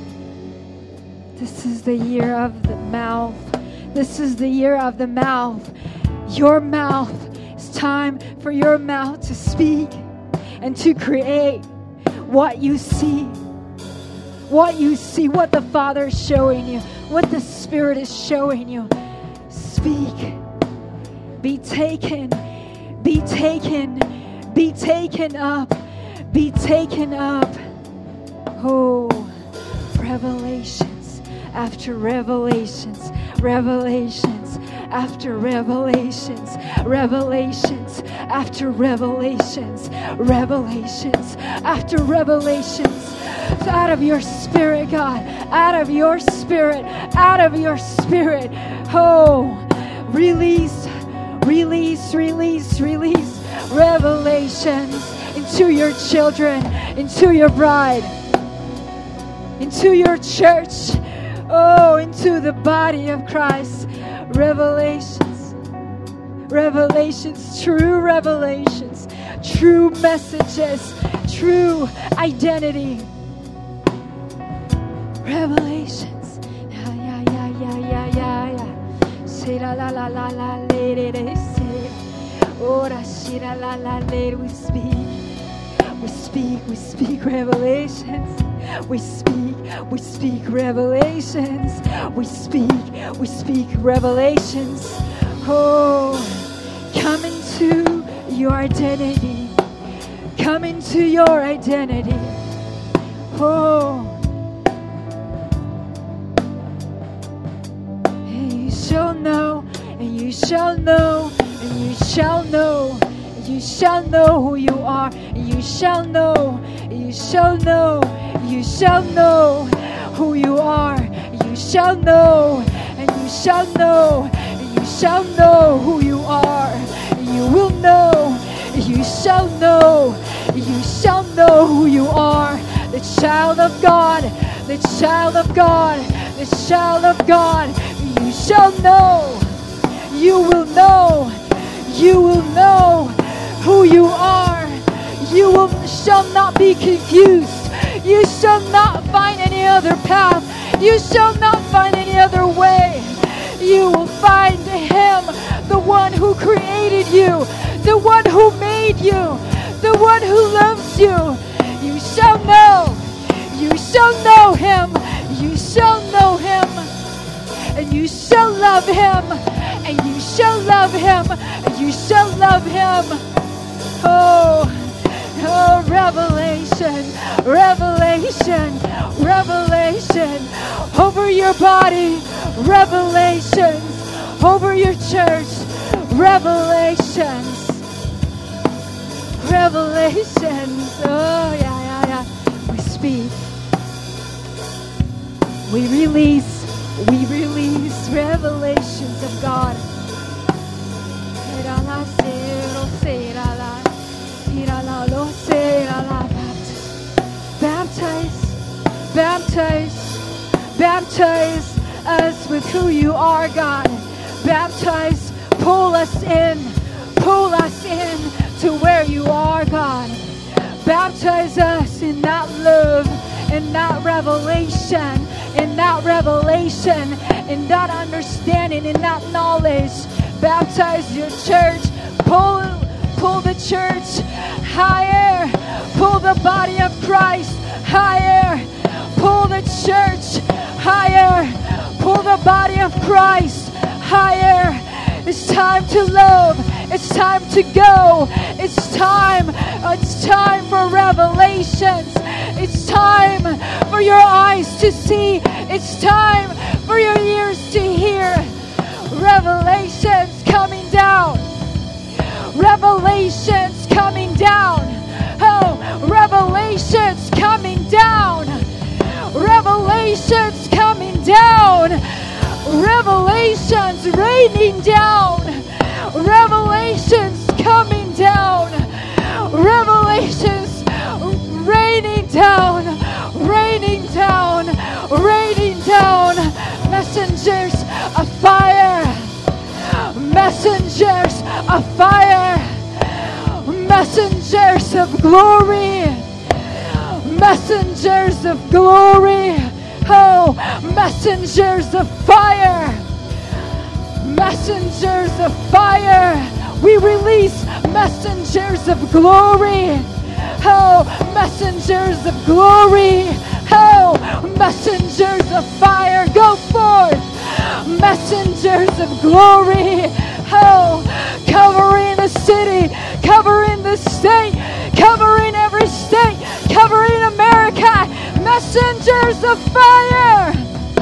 Speaker 3: This is the year of the mouth. This is the year of the mouth. Your mouth. It's time for your mouth to speak and to create what you see. What you see, what the Father is showing you, what the Spirit is showing you. Speak. Be taken. Be taken. Be taken up. Be taken up. Oh, revelations after revelations. Revelations after revelations. Revelations after revelations. Revelations after revelations. Out of your spirit, God. Out of your spirit. Out of your spirit. Oh, release. Release, release, release. Revelations into your children, into your bride. into your church, oh, into the body of Christ. Revelations, revelations, true revelations, true messages, true identity. Revelations. Yeah, yeah, yeah, yeah, yeah, yeah, yeah. Say la la la la la lady they say. Ora shira la la lady we speak. We speak, we speak revelations. We speak, we speak revelations. We speak, we speak revelations. Oh, come into your identity. Come into your identity. Oh. And you shall know, and you shall know, and you shall know, and you shall know who you are, and you shall know, and you shall know, you shall know who you are. You shall know, and you shall know, and you shall know who you are. You will know, you shall know, you shall know who you are. The child of God, the child of God, the child of God. You shall know, you will know, you will know who you are. You will, shall not be confused. You shall not find any other path. You shall not find any other way. You will find Him, the one who created you, the one who made you, the one who loves you. You shall know. You shall know Him. You shall know Him. And you shall love Him. And you shall love Him. And you shall love Him. Oh. Oh, revelation, revelation, revelation over your body, revelations over your church, revelations, revelations. Oh, yeah, yeah, yeah. We speak. We release, we release revelations of God. Baptize, baptize, baptize us with who you are, God. Baptize, pull us in, pull us in to where you are, God. Baptize us in that love, in that revelation, in that revelation, in that understanding, in that knowledge. Baptize your church, pull Pull the church higher. Pull the body of Christ higher. Pull the church higher. Pull the body of Christ higher. It's time to love. It's time to go. It's time. It's time for revelations. It's time for your eyes to see. It's time for your ears to hear. Revelations coming down. Revelations coming down. Oh, revelations coming down. Revelations coming down. Revelations raining down. Revelations coming down. Revelations raining down. Raining down. Raining down. Messengers of fire. Messengers of fire, messengers of glory, messengers of glory, oh, messengers of fire, messengers of fire. We release messengers of glory, oh, messengers of glory, oh, messengers of fire. Go forth. Messengers of glory, oh, covering the city, covering the state, covering every state, covering America. Messengers of fire,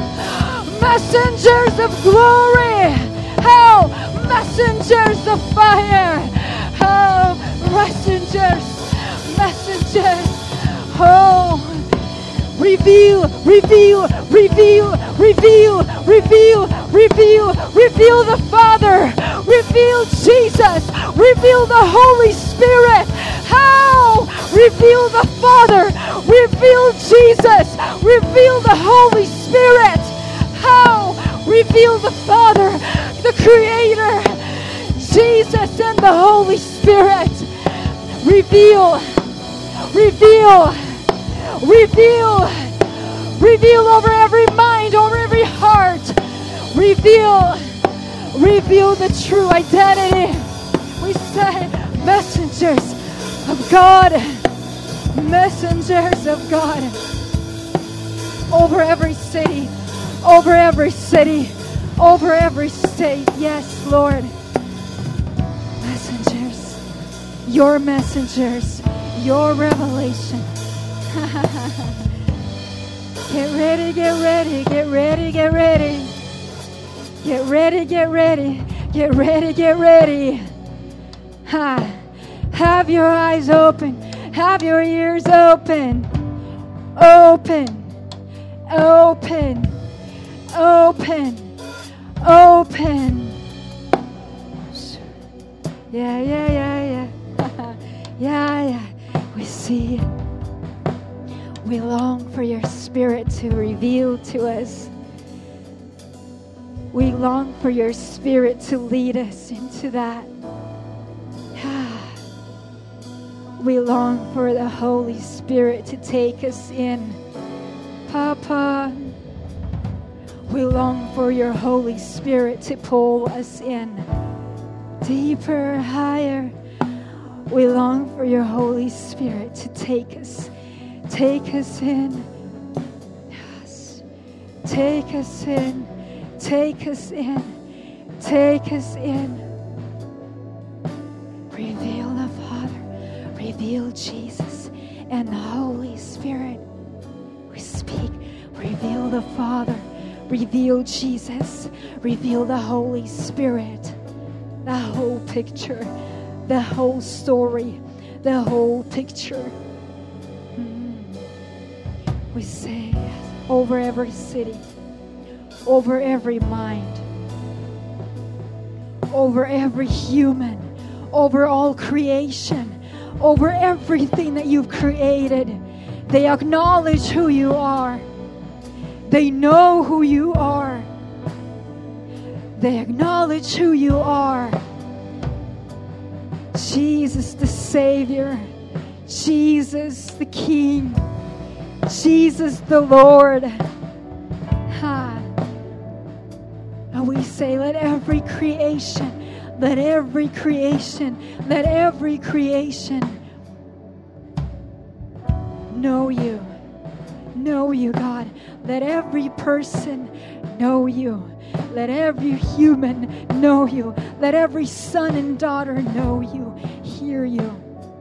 Speaker 3: messengers of glory, oh, messengers of fire, oh, messengers, messengers, oh. Reveal, reveal, reveal, reveal, reveal, reveal, reveal the Father, reveal Jesus, reveal the Holy Spirit. How? Reveal the Father, reveal Jesus. Jesus. Reveal the Holy Spirit. How? Reveal the Father, the Creator, Jesus, and the Holy Spirit. Reveal, reveal, reveal, reveal over every mind, over every heart. Reveal, reveal the true identity. We say messengers of God, messengers of God over every city, over every city, over every state. Yes, Lord. Messengers, your messengers, your revelation. Get ready, get ready, get ready, get ready. Get ready, get ready, get ready, get ready. Ha. Have your eyes open, have your ears open, open, open, open, open. Yeah, yeah, yeah, yeah. Yeah, yeah. We see it. We long for your Spirit to reveal to us. We long for your Spirit to lead us into that. We long for the Holy Spirit to take us in. Papa, we long for your Holy Spirit to pull us in. Deeper, higher. We long for your Holy Spirit to take us. Take us in. Yes. Take us in. Take us in. Take us in. Reveal the Father. Reveal Jesus and the Holy Spirit. We speak. Reveal the Father. Reveal Jesus. Reveal the Holy Spirit. The whole picture. The whole story. The whole picture. Mm. We say over every city. Over every mind. Over every human. Over all creation. Over everything that you've created. They acknowledge who you are. They know who you are. They acknowledge who you are. Jesus the Savior. Jesus the King. Jesus the Lord. Ha. And we say, let every creation, let every creation, let every creation know you. Know you, God. Let every person know you. Let every human know you. Let every son and daughter know you, hear you.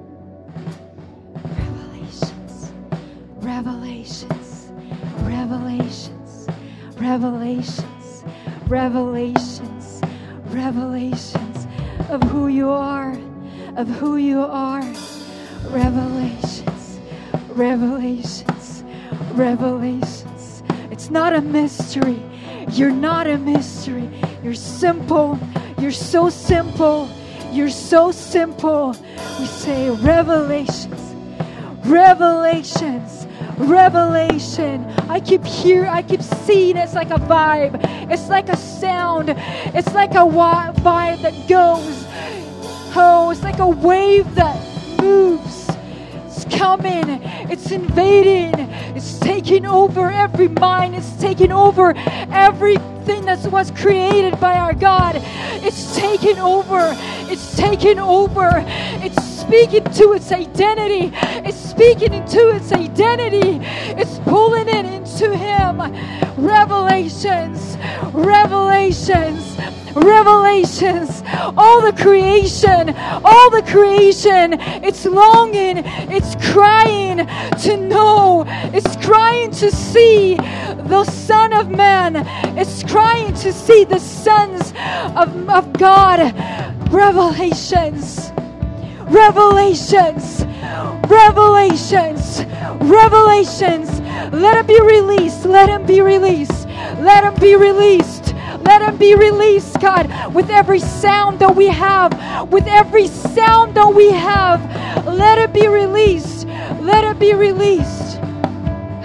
Speaker 3: Revelations, revelations, revelations, revelations, revelations, revelations of who you are, of who you are. Revelations, revelations, revelations. It's not a mystery. You're not a mystery. You're simple. You're so simple. You're so simple. We say revelations, revelations, revelation. I keep hearing, I keep seeing it's like a vibe. It's like a sound. It's like a wa- vibe that goes. Oh, it's like a wave that moves. It's coming. It's invading. It's taking over every mind. It's taking over everything that was created by our God. It's taking over. It's taking over. It's speaking to its identity. It's speaking into its identity. It's pulling it into Him. Revelations. Revelations. Revelations. All the creation. All the creation. It's longing. It's crying to know. It's crying to see the Son of Man. It's crying to see the sons of, of God. Revelations. Revelations. Revelations. Revelations. Let Him be released. Let Him be released. Let Him be released. Let Him be released, God, with every sound that we have. With every sound that we have. Let it be released. Let it be released.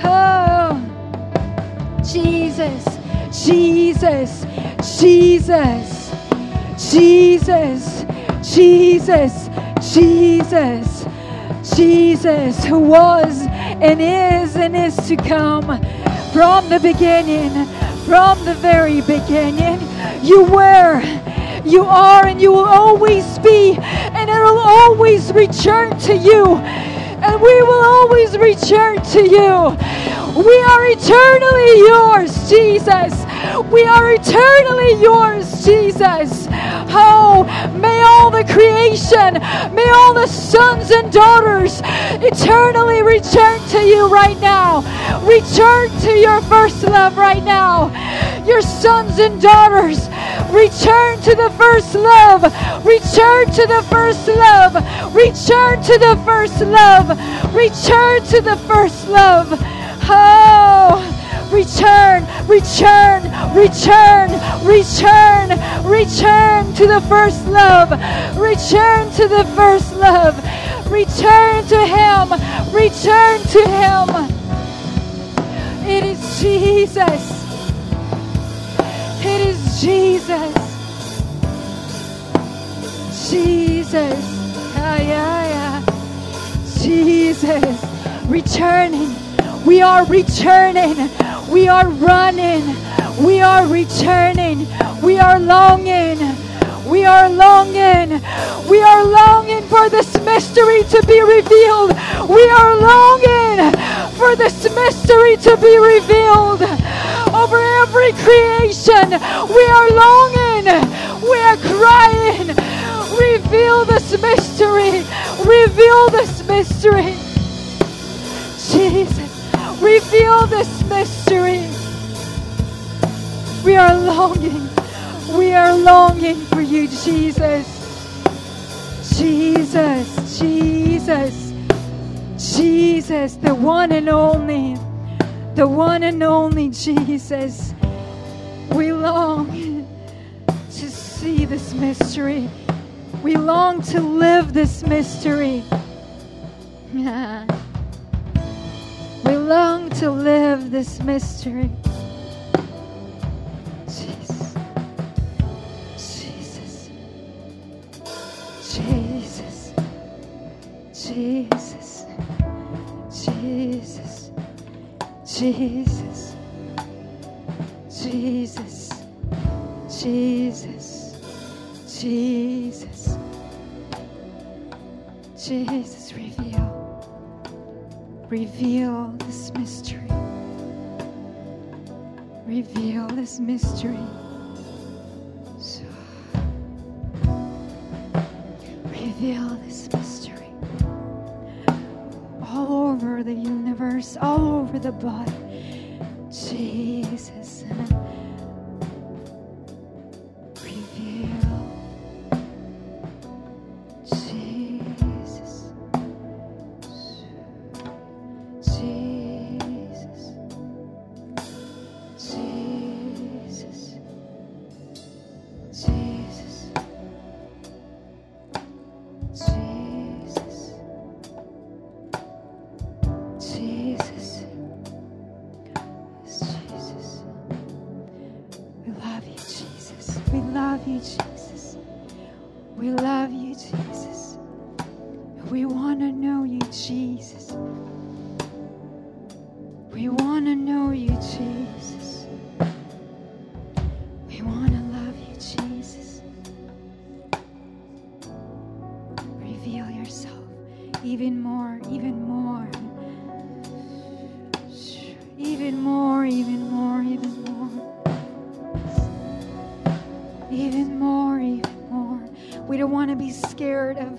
Speaker 3: Oh, Jesus, Jesus, Jesus, Jesus, Jesus, Jesus, Jesus, who was and is and is to come from the beginning, from the very beginning. You were, you are, and you will always be, and it will always return to you, and we will always return to you. We are eternally yours, Jesus. We are eternally yours, Jesus. Oh, may all the creation, may all the sons and daughters eternally return to you right now. Return to your first love right now. Your sons and daughters, return to the first love. Return to the first love. Return to the first love. Return to the first love. Oh, return, return, return, return, return to the first love. Return to the first love. Return to Him. Return to Him. It is Jesus. It is Jesus. Jesus. Yeah, yeah, yeah. Jesus. Returning. We are returning. We are running. We are returning. We are longing. We are longing. We are longing for this mystery to be revealed. We are longing for this mystery to be revealed over every creation. We are longing. We are crying. Reveal this mystery. Reveal this mystery. Jesus. Reveal this mystery. We are longing. We are longing for you, Jesus. Jesus, Jesus, Jesus, the one and only, the one and only Jesus. We long to see this mystery. We long to live this mystery. Yeah. We long to live this mystery. Jesus. Jesus. Jesus. Jesus. Jesus. Jesus. Jesus. Jesus. Jesus. Jesus, reveal. Reveal this mystery. Reveal this mystery. So, reveal this mystery. All over the universe, all over the body. Jesus. Reveal. Jesus. Jesus. Jesus. Jesus. Jesus. Jesus. Jesus. We love you, Jesus. We love you, Jesus. We love you, Jesus. We want to know you, Jesus. We want to know you, Jesus. We want to love you, Jesus. Reveal yourself even more, even more. Even more, even more, even more. Even more, even more. We don't want to be scared of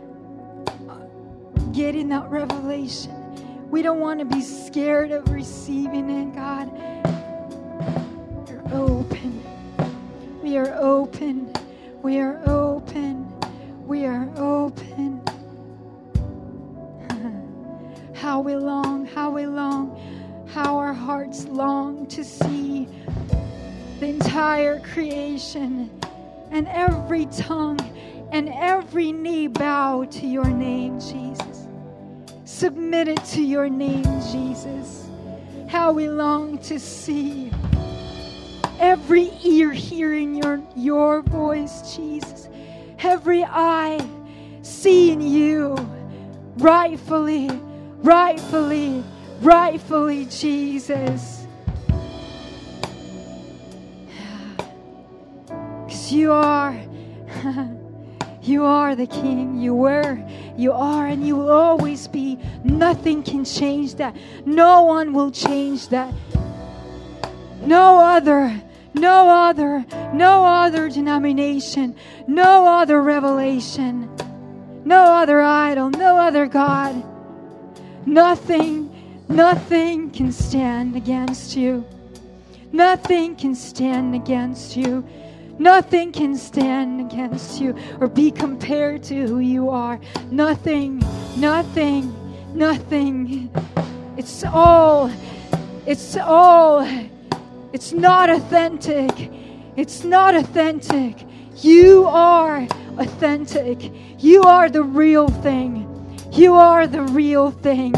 Speaker 3: getting that revelation. We don't want to be scared of receiving it, God. We're open. We are open. We are open. We are open. How we long, how we long, how our hearts long to see the entire creation and every tongue and every knee bow to your name, Jesus. Submit it to your name, Jesus. how we long to see. Every ear hearing your, your voice, Jesus. Every eye seeing you rightfully, rightfully, rightfully, Jesus. Because you are, you are the King. You were, you are, and you will always be. Nothing can change that. No one will change that. No other, no other, no other denomination, no other revelation, no other idol, no other God. Nothing, nothing can stand against you. Nothing can stand against you. Nothing can stand against you or be compared to who you are. Nothing, nothing, nothing. It's all, it's all, it's not authentic. It's not authentic. You are authentic. You are the real thing. You are the real thing.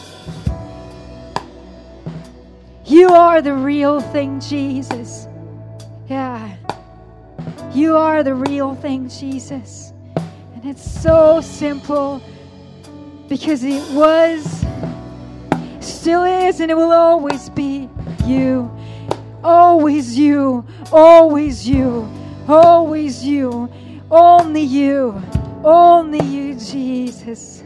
Speaker 3: You are the real thing, Jesus. Yeah. You are the real thing, Jesus. And it's so simple because it was, still is, and it will always be you. Always you. Always you. Always you. Only you. Only you, Jesus.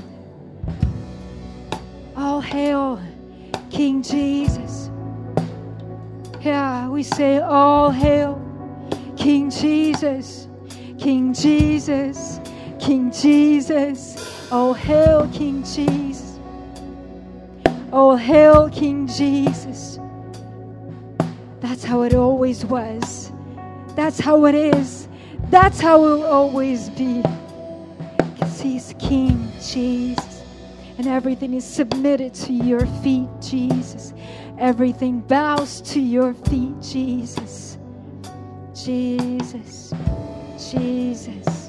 Speaker 3: All hail King Jesus. Yeah, we say all hail King Jesus. King Jesus. King Jesus. All hail King Jesus. All hail King Jesus. That's how it always was. That's how it is. That's how it will always be. Because He's King Jesus. And everything is submitted to your feet, Jesus. Everything bows to your feet, Jesus. Jesus. Jesus.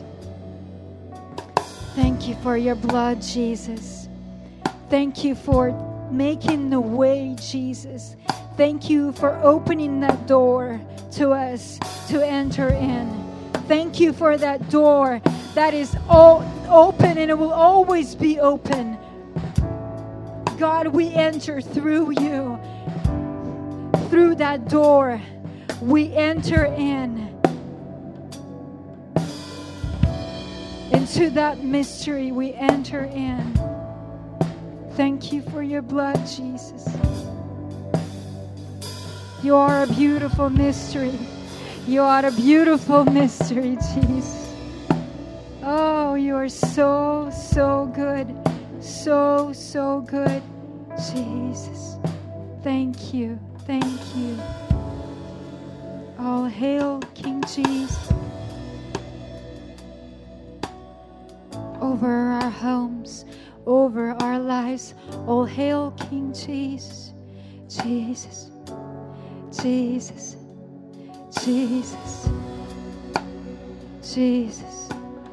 Speaker 3: Thank you for your blood, Jesus. Thank you for making the way, Jesus. Thank you for opening that door to us to enter in. Thank you for that door that is all open and it will always be open. God, we enter through you. Through that door, we enter in. Into that mystery, we enter in. Thank you for your blood, Jesus. You are a beautiful mystery. You are a beautiful mystery, Jesus. Oh, you are so, so good. So, so good, Jesus. Thank you. Thank you. All hail King Jesus. Over our homes, over our lives. All hail King Jesus. Jesus. Jesus. Jesus. Jesus.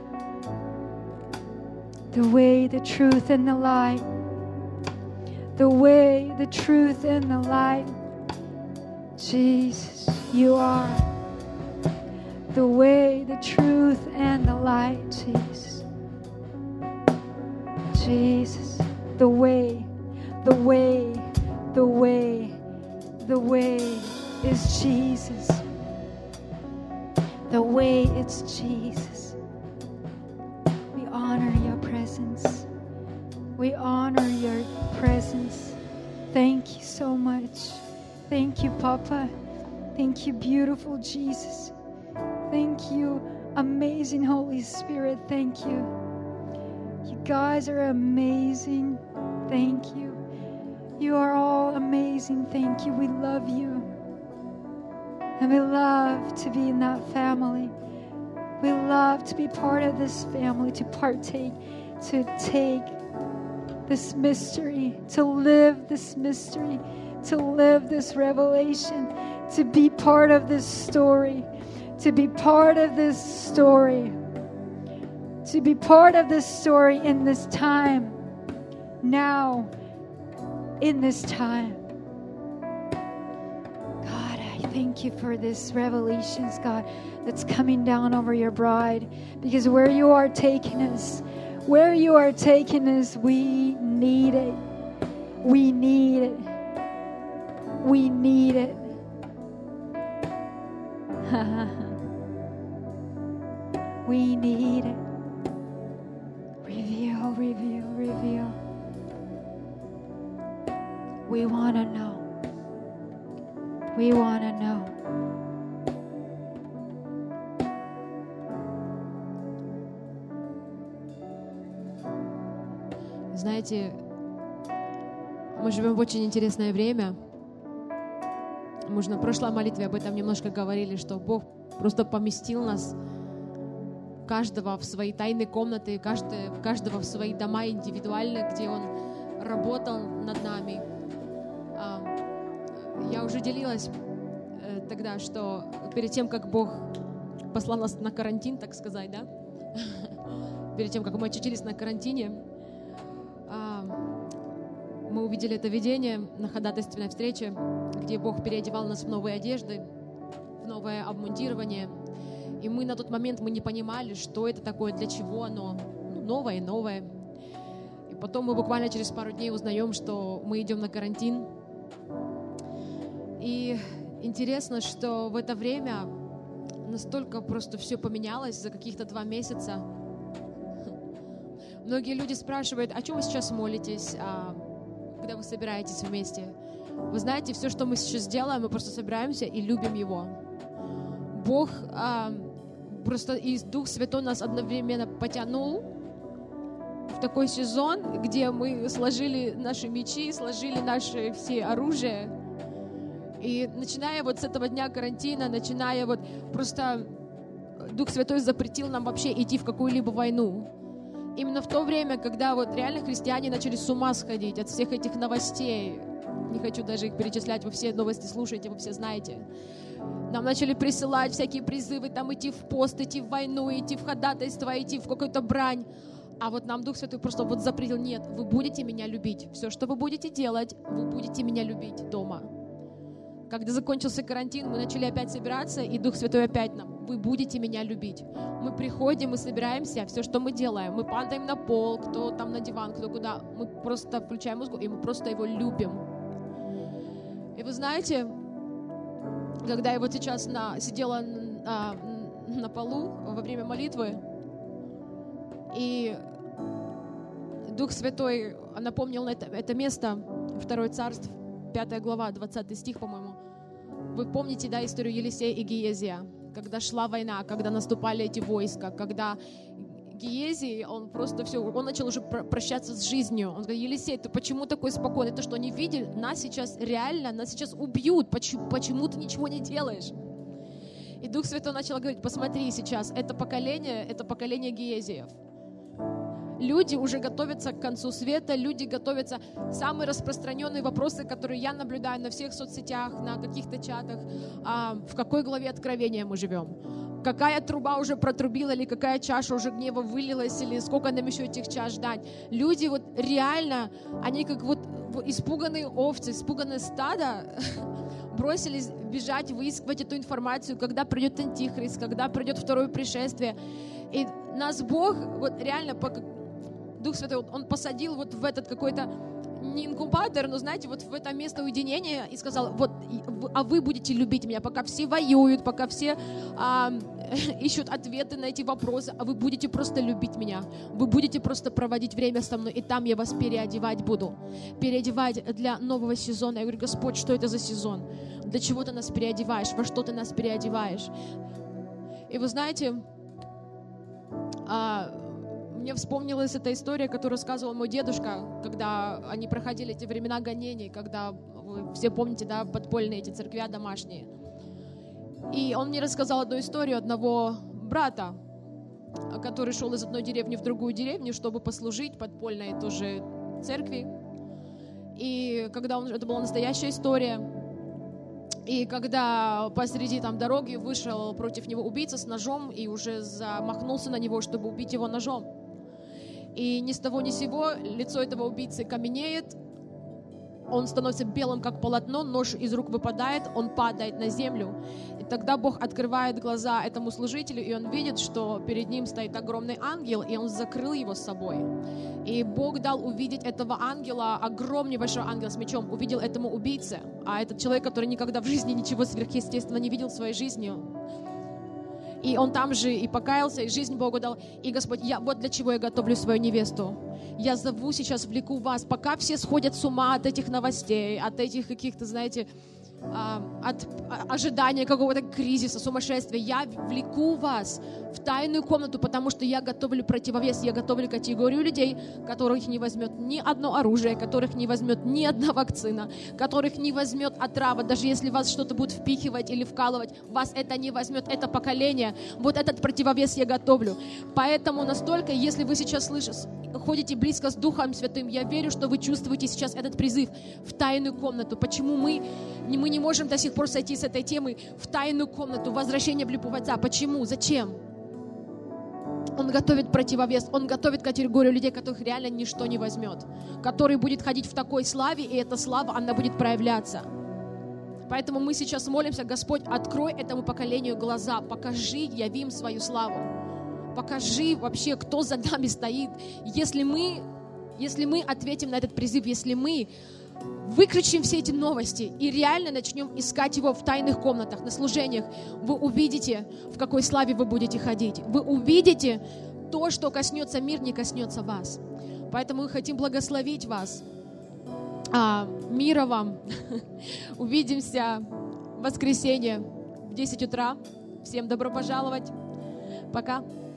Speaker 3: The way, the truth, and the light. The way, the truth, and the light. Jesus, you are the way, the truth, and the light. Jesus. Jesus, the way, the way, the way, the way is Jesus. The way, it's Jesus. We honor your presence. We honor your presence. Thank you so much. Thank you, Papa. Thank you, beautiful Jesus. Thank you, amazing Holy Spirit. Thank you. You guys are amazing. Thank you. You are all amazing. Thank you. We love you. And we love to be in that family. We love to be part of this family, to partake, to take this mystery, to live this mystery, to live this revelation, to be part of this story, to be part of this story, to be part of this story in this time, now, in this time. thank you for this revelations, God, that's coming down over your bride. Because where you are taking us, where you are taking us, we need it. We need it. We need it. We need it. Reveal, reveal, reveal. We want to know. We want to know.
Speaker 1: Знаете, мы живем в очень интересное время. Мы уже на прошлой молитве об этом немножко говорили, что Бог просто поместил нас, каждого в свои тайные комнаты, каждый, каждого в свои дома индивидуально, где Он работал над нами. Я уже делилась тогда, что перед тем, как Бог послал нас на карантин, так сказать, да, перед тем, как мы очутились на карантине, мы увидели это видение на ходатайственной встрече, где Бог переодевал нас в новые одежды, в новое обмундирование. И мы на тот момент мы не понимали, что это такое, для чего оно, ну, новое, новое. И потом мы буквально через пару дней узнаем, что мы идем на карантин. И интересно, что в это время настолько просто все поменялось за каких-то два месяца. Многие люди спрашивают, о чем вы сейчас молитесь, когда вы собираетесь вместе? Вы знаете, все, что мы сейчас делаем, мы просто собираемся и любим Его. Бог а, просто и Дух Святой нас одновременно потянул в такой сезон, где мы сложили наши мечи, сложили наши все оружия. И начиная вот с этого дня карантина, начиная вот просто Дух Святой запретил нам вообще идти в какую-либо войну. Именно в то время, когда вот реально христиане начали с ума сходить от всех этих новостей. Не хочу даже их перечислять, вы все новости слушаете, вы все знаете. Нам начали присылать всякие призывы, там идти в пост, идти в войну, идти в ходатайство, идти в какую-то брань. А вот нам Дух Святой просто вот запретил, нет, вы будете меня любить. Все, что вы будете делать, вы будете меня любить дома. Когда закончился карантин, мы начали опять собираться, и Дух Святой опять нам, вы будете меня любить. Мы приходим, мы собираемся, все, что мы делаем, мы падаем на пол, кто там на диван, кто куда, мы просто включаем музыку, и мы просто Его любим. И вы знаете, когда я вот сейчас на, сидела на, на полу во время молитвы, и Дух Святой напомнил это, это место, Второе Царство, пятая глава, двадцатый стих, по-моему. Вы помните, да, историю Елисея и Гиезия, когда шла война, когда наступали эти войска, когда Гиезий, он просто все, он начал уже прощаться с жизнью. Он говорит, Елисей, ты почему такой спокойный? Ты что, не видел? Нас сейчас реально, нас сейчас убьют. Почему, почему ты ничего не делаешь? И Дух Святой начал говорить, посмотри сейчас, это поколение, это поколение Гиезиев. Люди уже готовятся к концу света, люди готовятся. Самые распространенные вопросы, которые я наблюдаю на всех соцсетях, на каких-то чатах, а, в какой главе Откровения мы живем? Какая труба уже протрубила, или какая чаша уже гнева вылилась, или сколько нам еще этих чаш ждать? Люди вот реально, они как вот испуганные овцы, испуганное стадо, бросились бежать, выискивать эту информацию, когда придет Антихрист, когда придет второе пришествие. И нас Бог вот реально, Дух Святой, Он посадил вот в этот какой-то не инкубатор, но, знаете, вот в это место уединения и сказал, вот, а вы будете любить меня, пока все воюют, пока все а, ищут ответы на эти вопросы, а вы будете просто любить меня, вы будете просто проводить время со мной, и там я вас переодевать буду, переодевать для нового сезона. Я говорю, Господь, что это за сезон? Для чего ты нас переодеваешь? Во что ты нас переодеваешь? И вы знаете, а, мне вспомнилась эта история, которую рассказывал мой дедушка, когда они проходили эти времена гонений, когда, вы все помните, да, подпольные эти церквя домашние. И он мне рассказал одну историю одного брата, который шел из одной деревни в другую деревню, чтобы послужить подпольной тоже церкви. И когда он, это была настоящая история, и когда посреди там дороги вышел против него убийца с ножом и уже замахнулся на него, чтобы убить его ножом. И ни с того ни с сего лицо этого убийцы каменеет, он становится белым, как полотно, нож из рук выпадает, он падает на землю. И тогда Бог открывает глаза этому служителю, и он видит, что перед ним стоит огромный ангел, и он закрыл его с собой. И Бог дал увидеть этого ангела, огромнейшего ангела с мечом, увидел этому убийце. А этот человек, который никогда в жизни ничего сверхъестественного не видел в своей жизни, и он там же и покаялся, и жизнь Богу дал. И Господь, я, вот для чего я готовлю свою невесту. Я зову сейчас, влеку вас, пока все сходят с ума от этих новостей, от этих каких-то, знаете, от ожидания какого-то кризиса, сумасшествия. Я влеку вас в тайную комнату, потому что я готовлю противовес, я готовлю категорию людей, которых не возьмет ни одно оружие, которых не возьмет ни одна вакцина, которых не возьмет отрава, даже если вас что-то будет впихивать или вкалывать, вас это не возьмет, это поколение. Вот этот противовес я готовлю. Поэтому настолько, если вы сейчас слышите, ходите близко с Духом Святым, я верю, что вы чувствуете сейчас этот призыв в тайную комнату. Почему мы, мы не можем до сих пор сойти с этой темы в тайную комнату, возвращение в липу отца? Почему? Зачем? Он готовит противовес, он готовит категорию людей, которых реально ничто не возьмет, который будет ходить в такой славе, и эта слава, она будет проявляться. Поэтому мы сейчас молимся: Господь, открой этому поколению глаза, покажи, яви им свою славу. Покажи вообще, кто за нами стоит. Если мы, если мы ответим на этот призыв, если мы выключим все эти новости и реально начнем искать Его в тайных комнатах, на служениях, вы увидите, в какой славе вы будете ходить. Вы увидите то, что коснется мир, не коснется вас. Поэтому мы хотим благословить вас. А, мира вам. Увидимся в воскресенье в десять утра. Всем добро пожаловать. Пока.